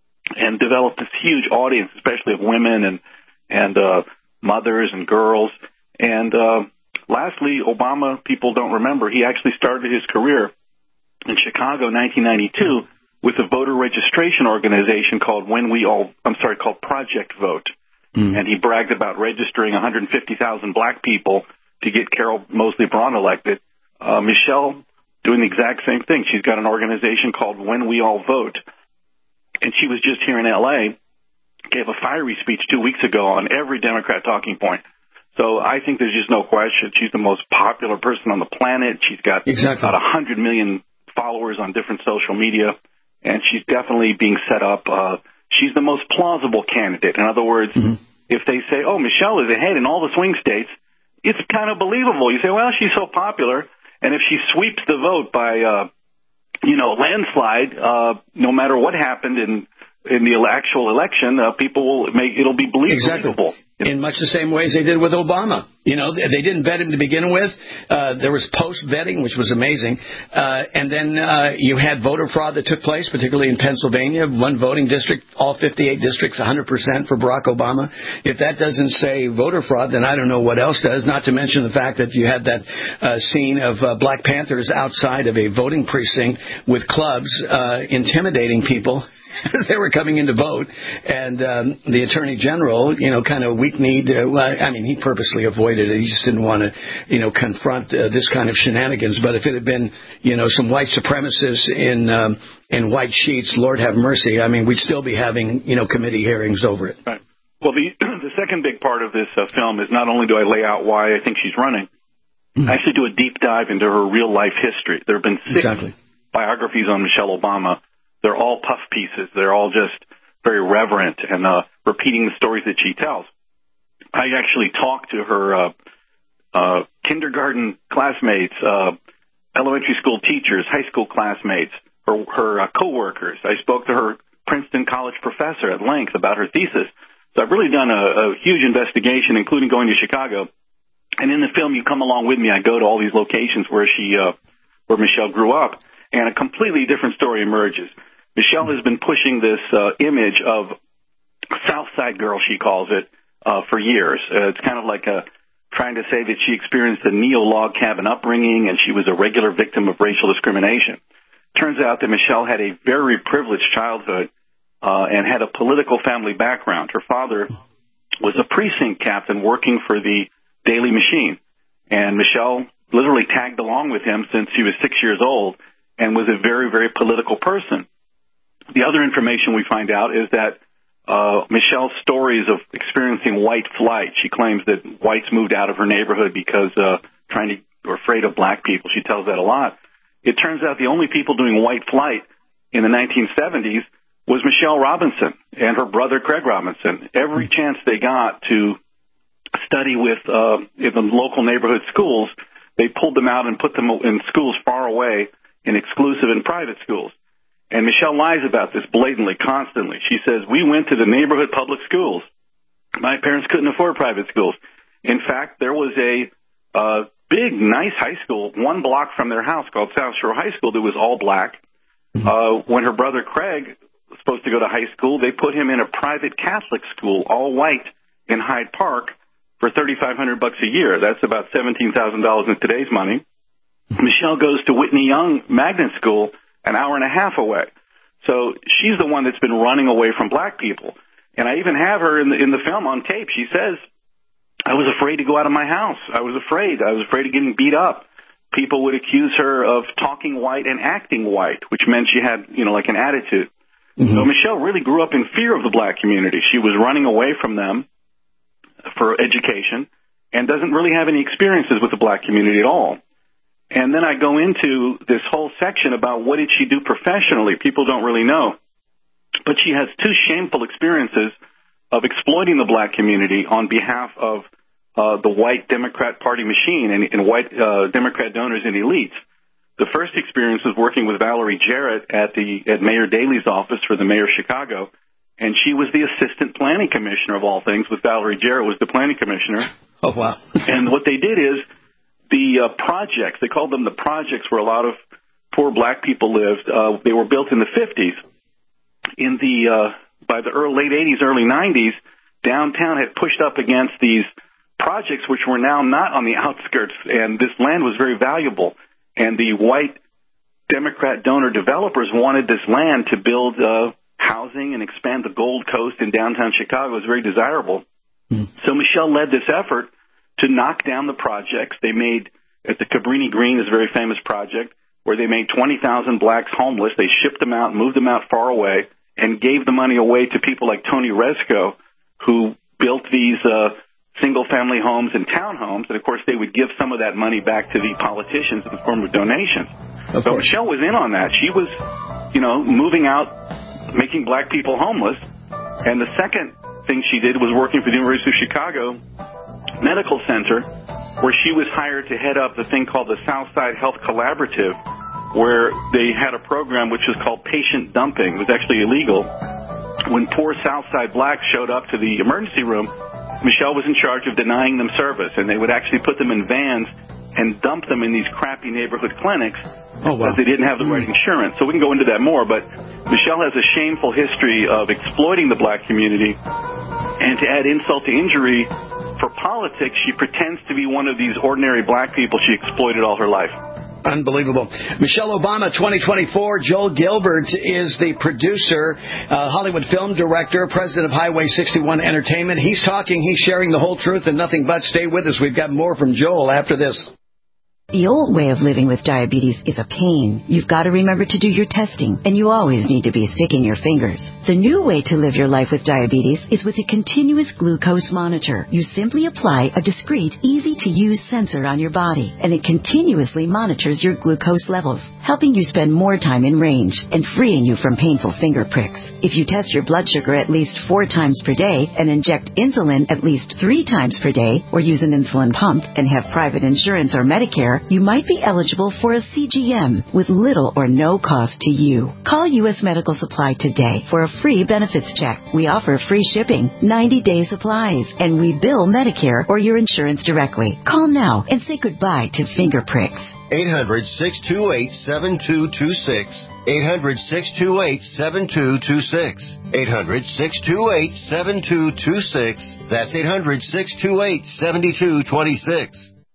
and developed this huge audience, especially of women and, and uh, mothers and girls. And uh, lastly, Obama, people don't remember, he actually started his career in Chicago in nineteen ninety-two with a voter registration organization called When We All, I'm sorry, called Project Vote. Mm. And he bragged about registering one hundred fifty thousand black people to get Carol Moseley Braun elected. Uh, Michelle doing the exact same thing. She's got an organization called When We All Vote. And she was just here in L A, gave a fiery speech two weeks ago on every Democrat talking point. So I think there's just no question. She's the most popular person on the planet. She's got exactly. about one hundred million followers on different social media. And she's definitely being set up. Uh, she's the most plausible candidate. In other words, mm-hmm. if they say, oh, Michelle is ahead in all the swing states, it's kind of believable. You say, well, she's so popular. And if she sweeps the vote by, uh, you know, landslide, uh, no matter what happened in in the actual election, uh, people will make it'll be believable. Exactly. In much the same ways they did with Obama. You know, they didn't vet him to begin with. Uh, there was post-vetting, which was amazing. Uh, and then uh, you had voter fraud that took place, particularly in Pennsylvania. One voting district, all fifty-eight districts, one hundred percent for Barack Obama. If that doesn't say voter fraud, then I don't know what else does, not to mention the fact that you had that uh, scene of uh, Black Panthers outside of a voting precinct with clubs uh, intimidating people as they were coming in to vote, and um, the Attorney General, you know, kind of weak-kneed. Uh, well, I mean, he purposely avoided it. He just didn't want to, you know, confront uh, this kind of shenanigans. But if it had been, you know, some white supremacists in um, in white sheets, Lord have mercy. I mean, we'd still be having, you know, committee hearings over it. Right. Well, the the second big part of this uh, film is not only do I lay out why I think she's running, mm-hmm. I actually do a deep dive into her real-life history. There have been six exactly. biographies on Michelle Obama. They're all puff pieces. They're all just very reverent and uh, repeating the stories that she tells. I actually talked to her uh, uh, kindergarten classmates, uh, elementary school teachers, high school classmates, her, her uh, coworkers. I spoke to her Princeton College professor at length about her thesis. So I've really done a, a huge investigation, including going to Chicago. And in the film, you come along with me. I go to all these locations where she, uh, where Michelle grew up, and a completely different story emerges. Michelle has been pushing this uh, image of South Side girl, she calls it, uh, for years. Uh, it's kind of like a, trying to say that she experienced a neo-log cabin upbringing and she was a regular victim of racial discrimination. Turns out that Michelle had a very privileged childhood uh, and had a political family background. Her father was a precinct captain working for the Daily Machine, and Michelle literally tagged along with him since she was six years old and was a very, very political person. The other information we find out is that uh, Michelle's stories of experiencing white flight, she claims that whites moved out of her neighborhood because uh, trying to, or afraid of black people. She tells that a lot. It turns out the only people doing white flight in the nineteen seventies was Michelle Robinson and her brother Craig Robinson. Every chance they got to study with uh, in the local neighborhood schools, they pulled them out and put them in schools far away in exclusive and private schools. And Michelle lies about this blatantly, constantly. She says, we went to the neighborhood public schools. My parents couldn't afford private schools. In fact, there was a uh, big, nice high school one block from their house called South Shore High School that was all black. Uh, when her brother Craig was supposed to go to high school, they put him in a private Catholic school, all white, in Hyde Park for thirty-five hundred bucks a year. That's about seventeen thousand dollars in today's money. Michelle goes to Whitney Young Magnet School an hour and a half away. So she's the one that's been running away from black people. And I even have her in the, in the film on tape. She says, I was afraid to go out of my house. I was afraid. I was afraid of getting beat up. People would accuse her of talking white and acting white, which meant she had, you know, like an attitude. Mm-hmm. So Michelle really grew up in fear of the black community. She was running away from them for education and doesn't really have any experiences with the black community at all. And then I go into this whole section about what did she do professionally. People don't really know. But she has two shameful experiences of exploiting the black community on behalf of uh, the white Democrat Party machine and, and white uh, Democrat donors and elites. The first experience was working with Valerie Jarrett at the at Mayor Daley's office for the mayor of Chicago, and she was the assistant planning commissioner of all things, with Valerie Jarrett was the planning commissioner. Oh, wow. And what they did is the uh, projects, they called them the projects where a lot of poor black people lived, uh, they were built in the fifties. In the uh, by the early, late eighties, early nineties, downtown had pushed up against these projects which were now not on the outskirts, and this land was very valuable. And the white Democrat donor developers wanted this land to build uh, housing and expand the Gold Coast in downtown Chicago. It was very desirable. Mm. So Michelle led this effort to knock down the projects. They made, at the Cabrini Green is a very famous project, where they made twenty thousand blacks homeless. They shipped them out, moved them out far away, and gave the money away to people like Tony Rezko, who built these uh, single-family homes and townhomes. And, of course, they would give some of that money back to the politicians in the form of donations. Of so course. Michelle was in on that. She was, you know, moving out, making black people homeless. And the second thing she did was working for the University of Chicago Medical Center, where she was hired to head up the thing called the Southside Health Collaborative, where they had a program which was called patient dumping. It was actually illegal. When poor Southside blacks showed up to the emergency room, Michelle was in charge of denying them service, and they would actually put them in vans and dump them in these crappy neighborhood clinics oh, wow. because they didn't have the right insurance. So we can go into that more, but Michelle has a shameful history of exploiting the black community, and to add insult to injury, for politics, she pretends to be one of these ordinary black people she exploited all her life. Unbelievable. Michelle Obama twenty twenty-four. Joel Gilbert is the producer, uh, Hollywood film director, president of Highway sixty-one Entertainment. He's talking, he's sharing the whole truth and nothing but. Stay with us. We've got more from Joel after this. The old way of living with diabetes is a pain. You've got to remember to do your testing, and you always need to be sticking your fingers. The new way to live your life with diabetes is with a continuous glucose monitor. You simply apply a discreet, easy-to-use sensor on your body, and it continuously monitors your glucose levels, helping you spend more time in range and freeing you from painful finger pricks. If you test your blood sugar at least four times per day and inject insulin at least three times per day, or use an insulin pump and have private insurance or Medicare, you might be eligible for a C G M with little or no cost to you. Call U S Medical Supply today for a free benefits check. We offer free shipping, ninety-day supplies, and we bill Medicare or your insurance directly. Call now and say goodbye to finger pricks. eight hundred, six two eight, seven two two six. eight hundred, six two eight, seven two two six. eight hundred, six two eight, seven two two six. That's eight hundred, six two eight, seven two two six.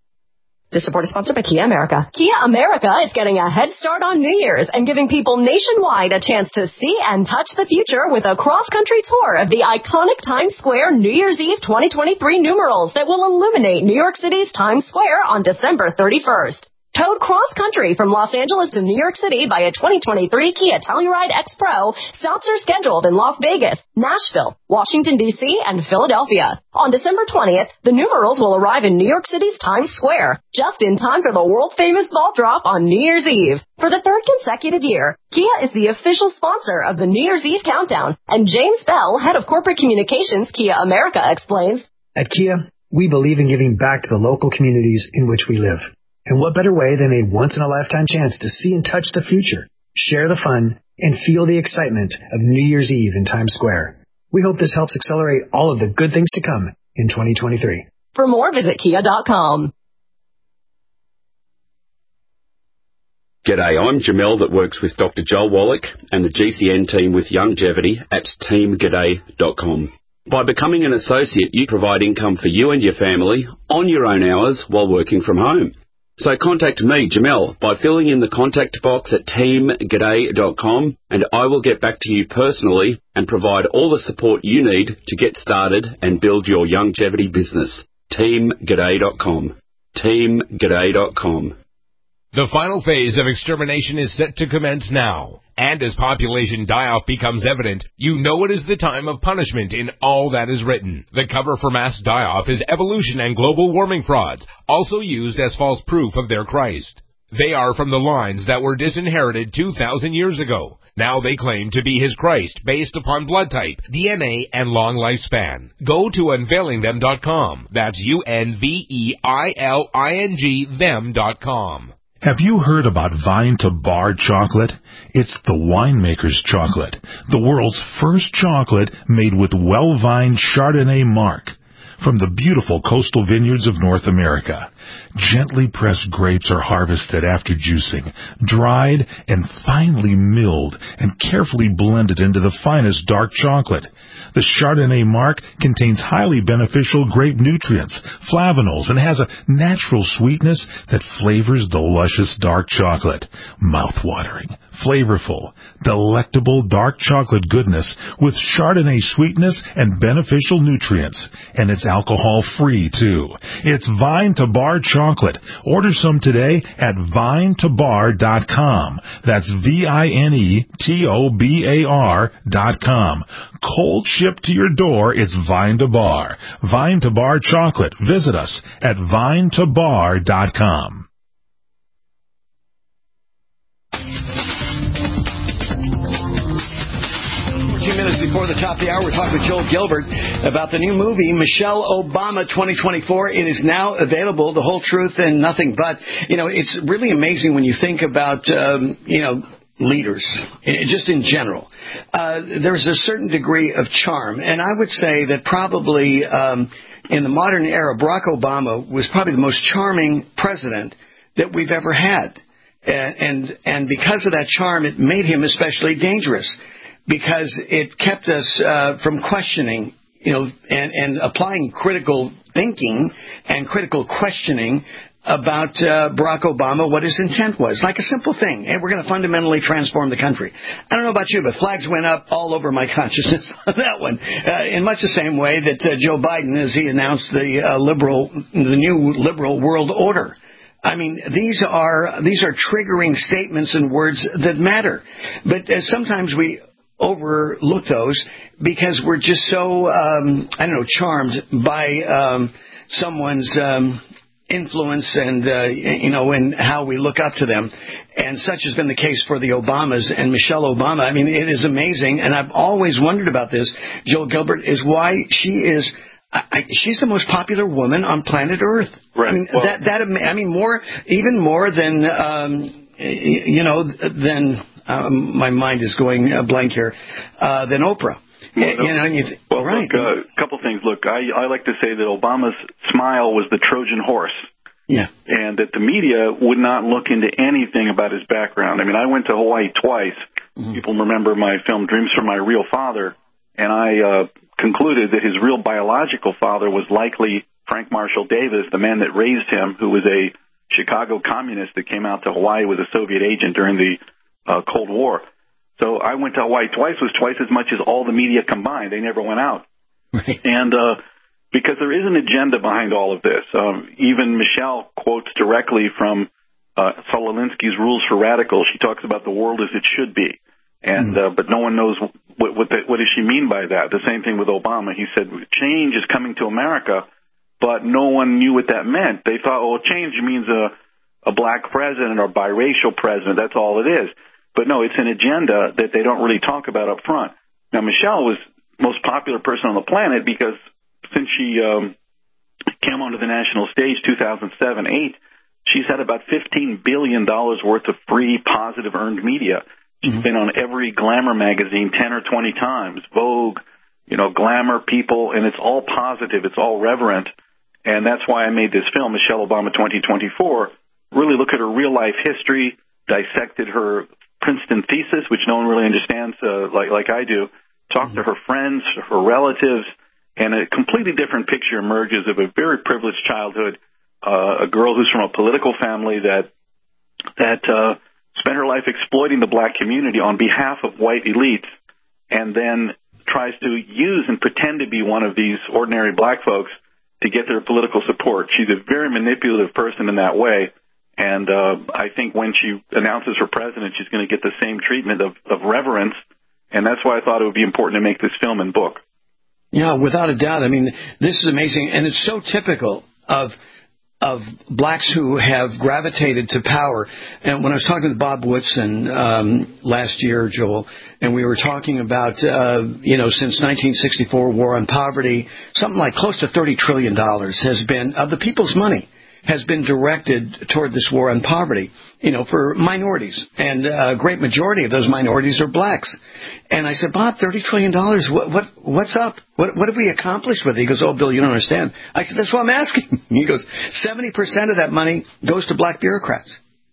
This report is sponsored by Kia America. Kia America is getting a head start on New Year's and giving people nationwide a chance to see and touch the future with a cross-country tour of the iconic Times Square New Year's Eve twenty twenty-three numerals that will illuminate New York City's Times Square on December thirty-first. Towed cross-country from Los Angeles to New York City by a twenty twenty-three Kia Telluride X Pro, stops are scheduled in Las Vegas, Nashville, Washington, D C, and Philadelphia. On December twentieth, the numerals will arrive in New York City's Times Square, just in time for the world-famous ball drop on New Year's Eve. For the third consecutive year, Kia is the official sponsor of the New Year's Eve countdown, and James Bell, head of corporate communications, Kia America, explains, At Kia, we believe in giving back to the local communities in which we live. And what better way than a once-in-a-lifetime chance to see and touch the future, share the fun, and feel the excitement of New Year's Eve in Times Square. We hope this helps accelerate all of the good things to come in twenty twenty-three. For more, visit kia dot com. G'day, I'm Jamel that works with Doctor Joel Wallach and the G C N team with Longevity at team g'day dot com. By becoming an associate, you provide income for you and your family on your own hours while working from home. So contact me, Jamel, by filling in the contact box at team g'day dot com, and I will get back to you personally and provide all the support you need to get started and build your longevity business. team g'day dot com. team g'day dot com. The final phase of extermination is set to commence now. And as population die-off becomes evident, you know it is the time of punishment in all that is written. The cover for mass die-off is evolution and global warming frauds, also used as false proof of their Christ. They are from the lines that were disinherited two thousand years ago. Now they claim to be his Christ based upon blood type, D N A, and long lifespan. Go to unveiling them dot com. That's U N V E I L I N G them dot com. Have you heard about Vine to Bar chocolate? It's the winemaker's chocolate, the world's first chocolate made with well-vined Chardonnay marc from the beautiful coastal vineyards of North America. Gently pressed grapes are harvested after juicing, dried and finely milled and carefully blended into the finest dark chocolate. The Chardonnay marc contains highly beneficial grape nutrients, flavanols, and has a natural sweetness that flavors the luscious dark chocolate. Mouth-watering, flavorful, delectable dark chocolate goodness with Chardonnay sweetness and beneficial nutrients. And it's alcohol-free, too. It's Vine to Bar chocolate. Order some today at vine to bar dot com. That's V I N E T O B A R dot com. Cold shipped to your door, it's Vine to Bar. Vine to Bar chocolate. Visit us at vine to bar dot com. Two minutes before the top of the hour, we're talking with Joel Gilbert about the new movie, Michelle Obama twenty twenty-four. It is now available, The Whole Truth and Nothing But. You know, it's really amazing when you think about, um, you know, leaders, just in general. Uh, there's a certain degree of charm, and I would say that probably um, in the modern era, Barack Obama was probably the most charming president that we've ever had. And, and, and because of that charm, it made him especially dangerous, because it kept us uh, from questioning, you know, and, and applying critical thinking and critical questioning about uh, Barack Obama, what his intent was. Like a simple thing. Hey, we're going to fundamentally transform the country. I don't know about you, but flags went up all over my consciousness on that one. Uh, in much the same way that uh, Joe Biden, as he announced the uh, liberal, the new liberal world order. I mean, these are these are triggering statements and words that matter. But uh, sometimes we overlook those because we're just so, um, I don't know, charmed by um, someone's um, influence and, uh, you know, and how we look up to them. And such has been the case for the Obamas and Michelle Obama. I mean, it is amazing. And I've always wondered about this, Joel Gilbert, is why she is... I, she's the most popular woman on planet Earth. Right. I mean, well, that, that, I mean, more, even more than, um, you know, than, um, my mind is going blank here, uh, than Oprah. Well, you know, you th- well right. look, a uh, couple things. Look, I, I like to say that Obama's smile was the Trojan horse. Yeah. And that the media would not look into anything about his background. I mean, I went to Hawaii twice. Mm-hmm. People remember my film Dreams from My Real Father. And I uh, concluded that his real biological father was likely Frank Marshall Davis, the man that raised him, who was a Chicago communist that came out to Hawaii with a Soviet agent during the uh, Cold War. So I went to Hawaii twice, was twice as much as all the media combined. They never went out. Right. And uh, because there is an agenda behind all of this. Um, even Michelle quotes directly from uh, Saul Alinsky's Rules for Radicals. She talks about the world as it should be. And uh, but no one knows what what, the, what does she mean by that. The same thing with Obama. He said change is coming to America, but no one knew what that meant. They thought, oh, change means a a black president or biracial president. That's all it is. But no, it's an agenda that they don't really talk about up front. Now, Michelle was the most popular person on the planet because since she um, came onto the national stage two thousand seven, eight, she's had about fifteen billion dollars worth of free, positive earned media. She's been on every Glamour magazine ten or twenty times, Vogue, you know, Glamour, People, and it's all positive. It's all reverent. And that's why I made this film, Michelle Obama twenty twenty-four, really look at her real-life history, dissected her Princeton thesis, which no one really understands uh, like, like I do, talked mm-hmm. to her friends, her relatives, and a completely different picture emerges of a very privileged childhood, uh, a girl who's from a political family that that uh, spent her life exploiting the black community on behalf of white elites, and then tries to use and pretend to be one of these ordinary black folks to get their political support. She's a very manipulative person in that way, And uh, I think when she announces her president, she's going to get the same treatment of, of reverence. And that's why I thought it would be important to make this film and book. Yeah, without a doubt. I mean, this is amazing. And it's so typical of of blacks who have gravitated to power. And when I was talking with Bob Woodson um, last year, Joel, and we were talking about, uh, you know, since nineteen sixty-four, war on poverty, something like close to thirty trillion dollars has been, of the people's money, has been directed toward this war on poverty, you know, for minorities. And a great majority of those minorities are blacks. And I said, Bob, thirty trillion dollars, what, what, what's up? What, what have we accomplished with it? He goes, oh, Bill, you don't understand. I said, that's what I'm asking. He goes, seventy percent of that money goes to black bureaucrats.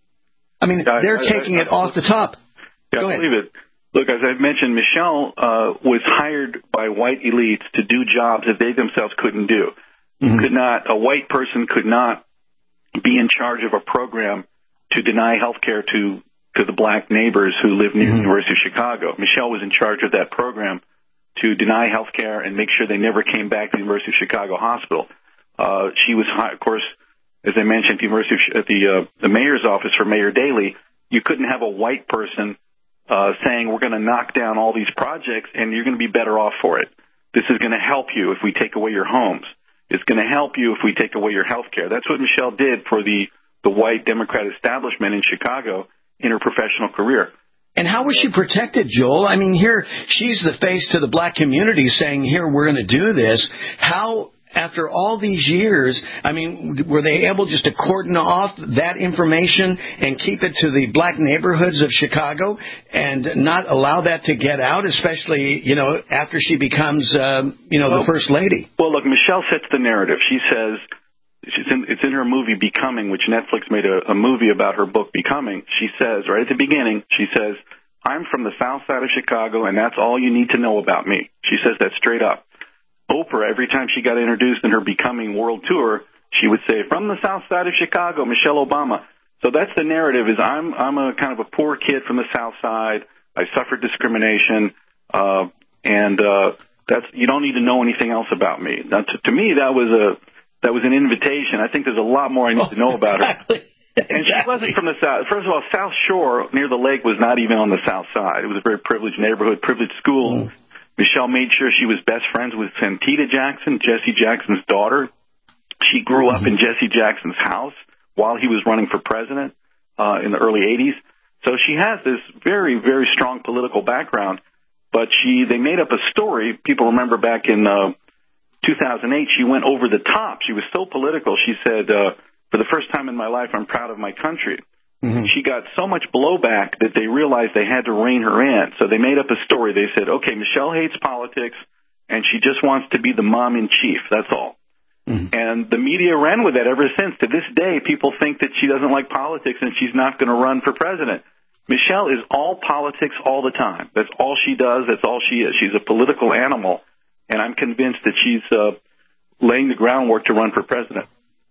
I mean, yeah, they're I, taking I, I, it off the top. Yeah, Go I ahead. believe it. Look, as I've mentioned, Michelle uh, was hired by white elites to do jobs that they themselves couldn't do. Mm-hmm. Could not, a white person could not be in charge of a program to deny health care to, to the black neighbors who live near mm-hmm. the University of Chicago. Michelle was in charge of that program to deny health care and make sure they never came back to the University of Chicago Hospital. Uh, she was, of course, as I mentioned, at the University of, at the, uh, the mayor's office for Mayor Daley, you couldn't have a white person uh, saying, we're going to knock down all these projects and you're going to be better off for it. This is going to help you if we take away your homes. It's going to help you if we take away your health care. That's what Michelle did for the, the white Democrat establishment in Chicago in her professional career. And how was she protected, Joel? I mean, here, she's the face to the black community saying, here, we're going to do this. How, after all these years, I mean, were they able just to cordon off that information and keep it to the black neighborhoods of Chicago and not allow that to get out, especially, you know, after she becomes, um, you know, well, the first lady? Well, look, Michelle sets the narrative. She says, she's in, it's in her movie Becoming, which Netflix made a, a movie about her book Becoming. She says, right at the beginning, she says, I'm from the south side of Chicago, and that's all you need to know about me. She says that straight up. Oprah, every time she got introduced in her Becoming World Tour, she would say, from the south side of Chicago, Michelle Obama. So that's the narrative, is I'm I'm a kind of a poor kid from the south side. I suffered discrimination, uh, and uh, that's you don't need to know anything else about me. Now, to, to me, that was a that was an invitation. I think there's a lot more I need oh, to know about exactly. her. And exactly. She wasn't from the south. First of all, South Shore near the lake was not even on the south side. It was a very privileged neighborhood, privileged school. Mm. Michelle made sure she was best friends with Santita Jackson, Jesse Jackson's daughter. She grew up in Jesse Jackson's house while he was running for president uh, in the early eighties. So she has this very, very strong political background. But she, they made up a story. People remember back in uh, two thousand eight, she went over the top. She was so political. She said, uh, for the first time in my life, I'm proud of my country. Mm-hmm. She got so much blowback that they realized they had to rein her in. So they made up a story. They said, okay, Michelle hates politics, and she just wants to be the mom in chief. That's all. Mm-hmm. And the media ran with that ever since. To this day, people think that she doesn't like politics and she's not going to run for president. Michelle is all politics all the time. That's all she does. That's all she is. She's a political animal, and I'm convinced that she's uh, laying the groundwork to run for president.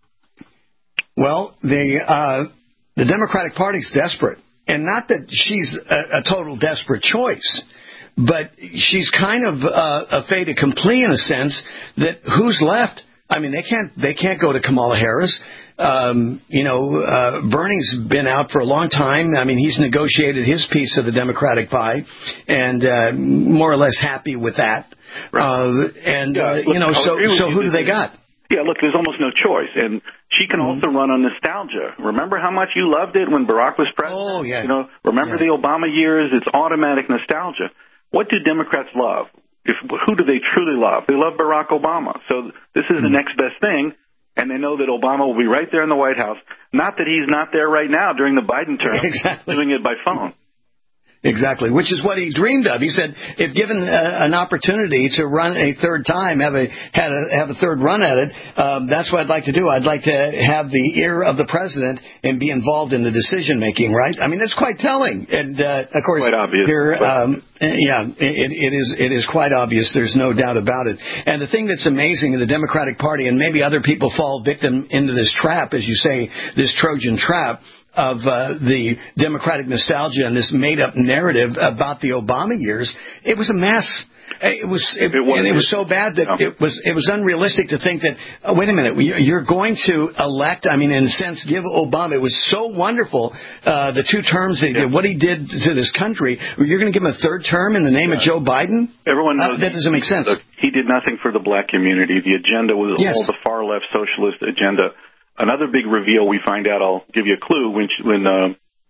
Well, the... Uh The Democratic Party's desperate, and not that she's a, a total desperate choice, but she's kind of uh, a fait accompli in a sense that who's left? I mean, they can't they can't go to Kamala Harris. Um, you know, uh, Bernie's been out for a long time. I mean, he's negotiated his piece of the Democratic pie, and uh, more or less happy with that. Right. Uh, and yeah, uh, look, you know, so so who do they got? Yeah, look, there's almost no choice. And she can mm-hmm. also run on nostalgia. Remember how much you loved it when Barack was president? Oh, yeah. You know, remember yeah. the Obama years? It's automatic nostalgia. What do Democrats love? If, who do they truly love? They love Barack Obama. So this is mm-hmm. the next best thing, and they know that Obama will be right there in the White House. Not that he's not there right now during the Biden term. Exactly. Doing it by phone. Exactly, which is what he dreamed of. He said, if given uh, an opportunity to run a third time, have a had a, have a third run at it, um, that's what I'd like to do. I'd like to have the ear of the president and be involved in the decision making. Right? I mean, that's quite telling. And uh, of course, quite obvious. There, um, yeah, it, it is. It is quite obvious. There's no doubt about it. And the thing that's amazing in the Democratic Party, and maybe other people fall victim into this trap, as you say, this Trojan trap of uh, the Democratic nostalgia and this made-up narrative about the Obama years, it was a mess. It was, it, it was, and it was so bad that no. it was it was unrealistic to think that. Oh, wait a minute, you're going to elect. I mean, in a sense, give Obama. It was so wonderful, uh, the two terms that he yeah. did, what he did to this country. You're going to give him a third term in the name yeah. of Joe Biden? Everyone knows uh, that doesn't make sense. Look, he did nothing for the black community. The agenda was yes. all the far left socialist agenda. Another big reveal we find out. I'll give you a clue when when uh,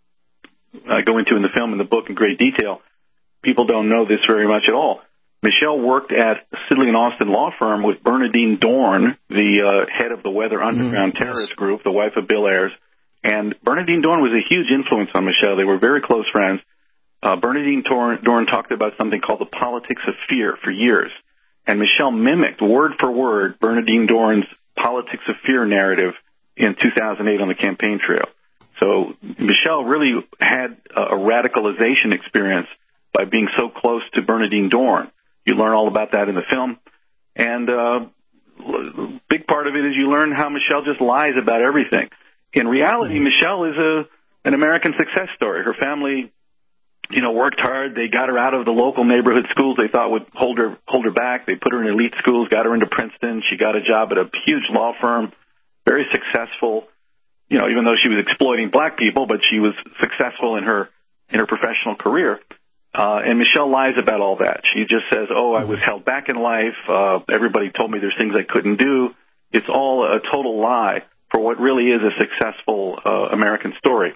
I go into in the film and the book in great detail. People don't know this very much at all. Michelle worked at Sidley and Austin law firm with Bernadine Dorn, the uh, head of the Weather Underground mm, terrorist yes. group, the wife of Bill Ayers. And Bernadine Dorn was a huge influence on Michelle. They were very close friends. Uh, Bernadine Dorn, Dorn talked about something called the politics of fear for years. And Michelle mimicked word for word Bernadine Dorn's politics of fear narrative in two thousand eight on the campaign trail. So Michelle really had a radicalization experience by being so close to Bernadine Dorn. You learn all about that in the film. And a uh, big part of it is you learn how Michelle just lies about everything. In reality, mm-hmm. Michelle is a an American success story. Her family, you know, worked hard. They got her out of the local neighborhood schools they thought would hold her hold her back. They put her in elite schools, got her into Princeton. She got a job at a huge law firm, very successful, you know, even though she was exploiting black people, but she was successful in her in her professional career. Uh, and Michelle lies about all that. She just says, oh, I was held back in life. Uh, everybody told me there's things I couldn't do. It's all a total lie for what really is a successful uh, American story.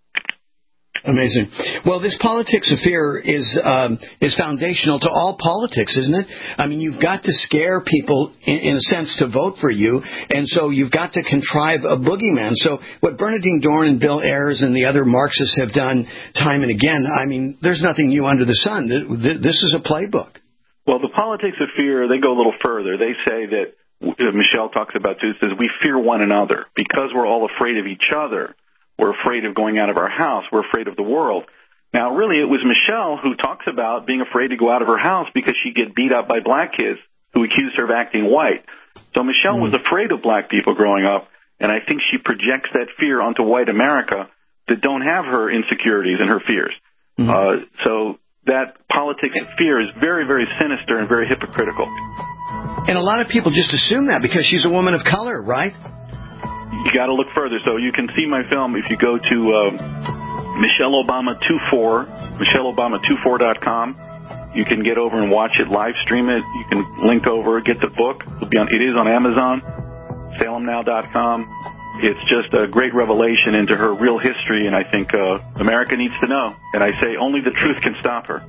Amazing. Well, this politics of fear is um, is foundational to all politics, isn't it? I mean, you've got to scare people, in, in a sense, to vote for you, and so you've got to contrive a boogeyman. So what Bernadine Dorn and Bill Ayers and the other Marxists have done time and again, I mean, there's nothing new under the sun. This is a playbook. Well, the politics of fear, they go a little further. They say that, uh, Michelle talks about too, says we fear one another because we're all afraid of each other. We're afraid of going out of our house. We're afraid of the world. Now, really, it was Michelle who talks about being afraid to go out of her house because she'd get beat up by black kids who accused her of acting white. So Michelle mm. was afraid of black people growing up, and I think she projects that fear onto white America that don't have her insecurities and her fears. Mm. Uh, so that politics of fear is very, very sinister and very hypocritical. And a lot of people just assume that because she's a woman of color, right? You got to look further. So you can see my film if you go to uh, Michelle Obama twenty-four, Michelle Obama twenty-four dot com. You can get over and watch it, live stream it. You can link over, get the book. It'll be on, it is on Amazon, Salem Now dot com. It's just a great revelation into her real history, and I think uh, America needs to know. And I say only the truth can stop her.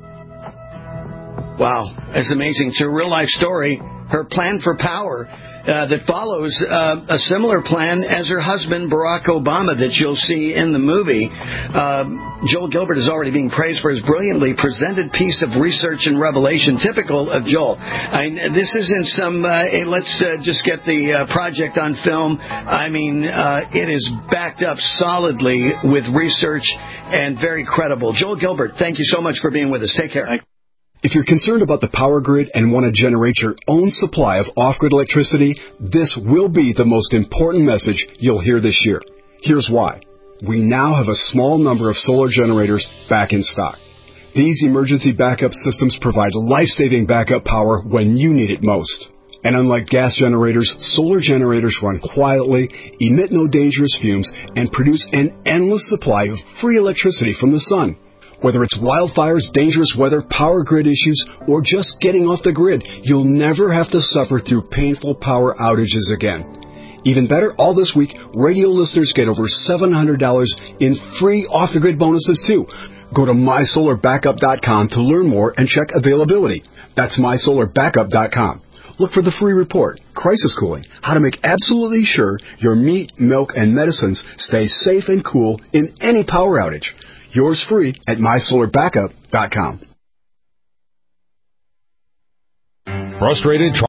Wow, that's amazing. It's a real-life story. Her plan for power uh, that follows uh, a similar plan as her husband, Barack Obama, that you'll see in the movie. Um, Joel Gilbert is already being praised for his brilliantly presented piece of research and revelation, typical of Joel. I, this isn't some, uh, hey, let's uh, just get the uh, project on film. I mean, uh, it is backed up solidly with research and very credible. Joel Gilbert, thank you so much for being with us. Take care. Thank If you're concerned about the power grid and want to generate your own supply of off-grid electricity, this will be the most important message you'll hear this year. Here's why. We now have a small number of solar generators back in stock. These emergency backup systems provide life-saving backup power when you need it most. And unlike gas generators, solar generators run quietly, emit no dangerous fumes, and produce an endless supply of free electricity from the sun. Whether it's wildfires, dangerous weather, power grid issues, or just getting off the grid, you'll never have to suffer through painful power outages again. Even better, all this week, radio listeners get over seven hundred dollars in free off-the-grid bonuses, too. Go to my solar backup dot com to learn more and check availability. That's my solar backup dot com. Look for the free report, Crisis Cooling, how to make absolutely sure your meat, milk, and medicines stay safe and cool in any power outage. Yours free at my solar backup dot com. Frustrated?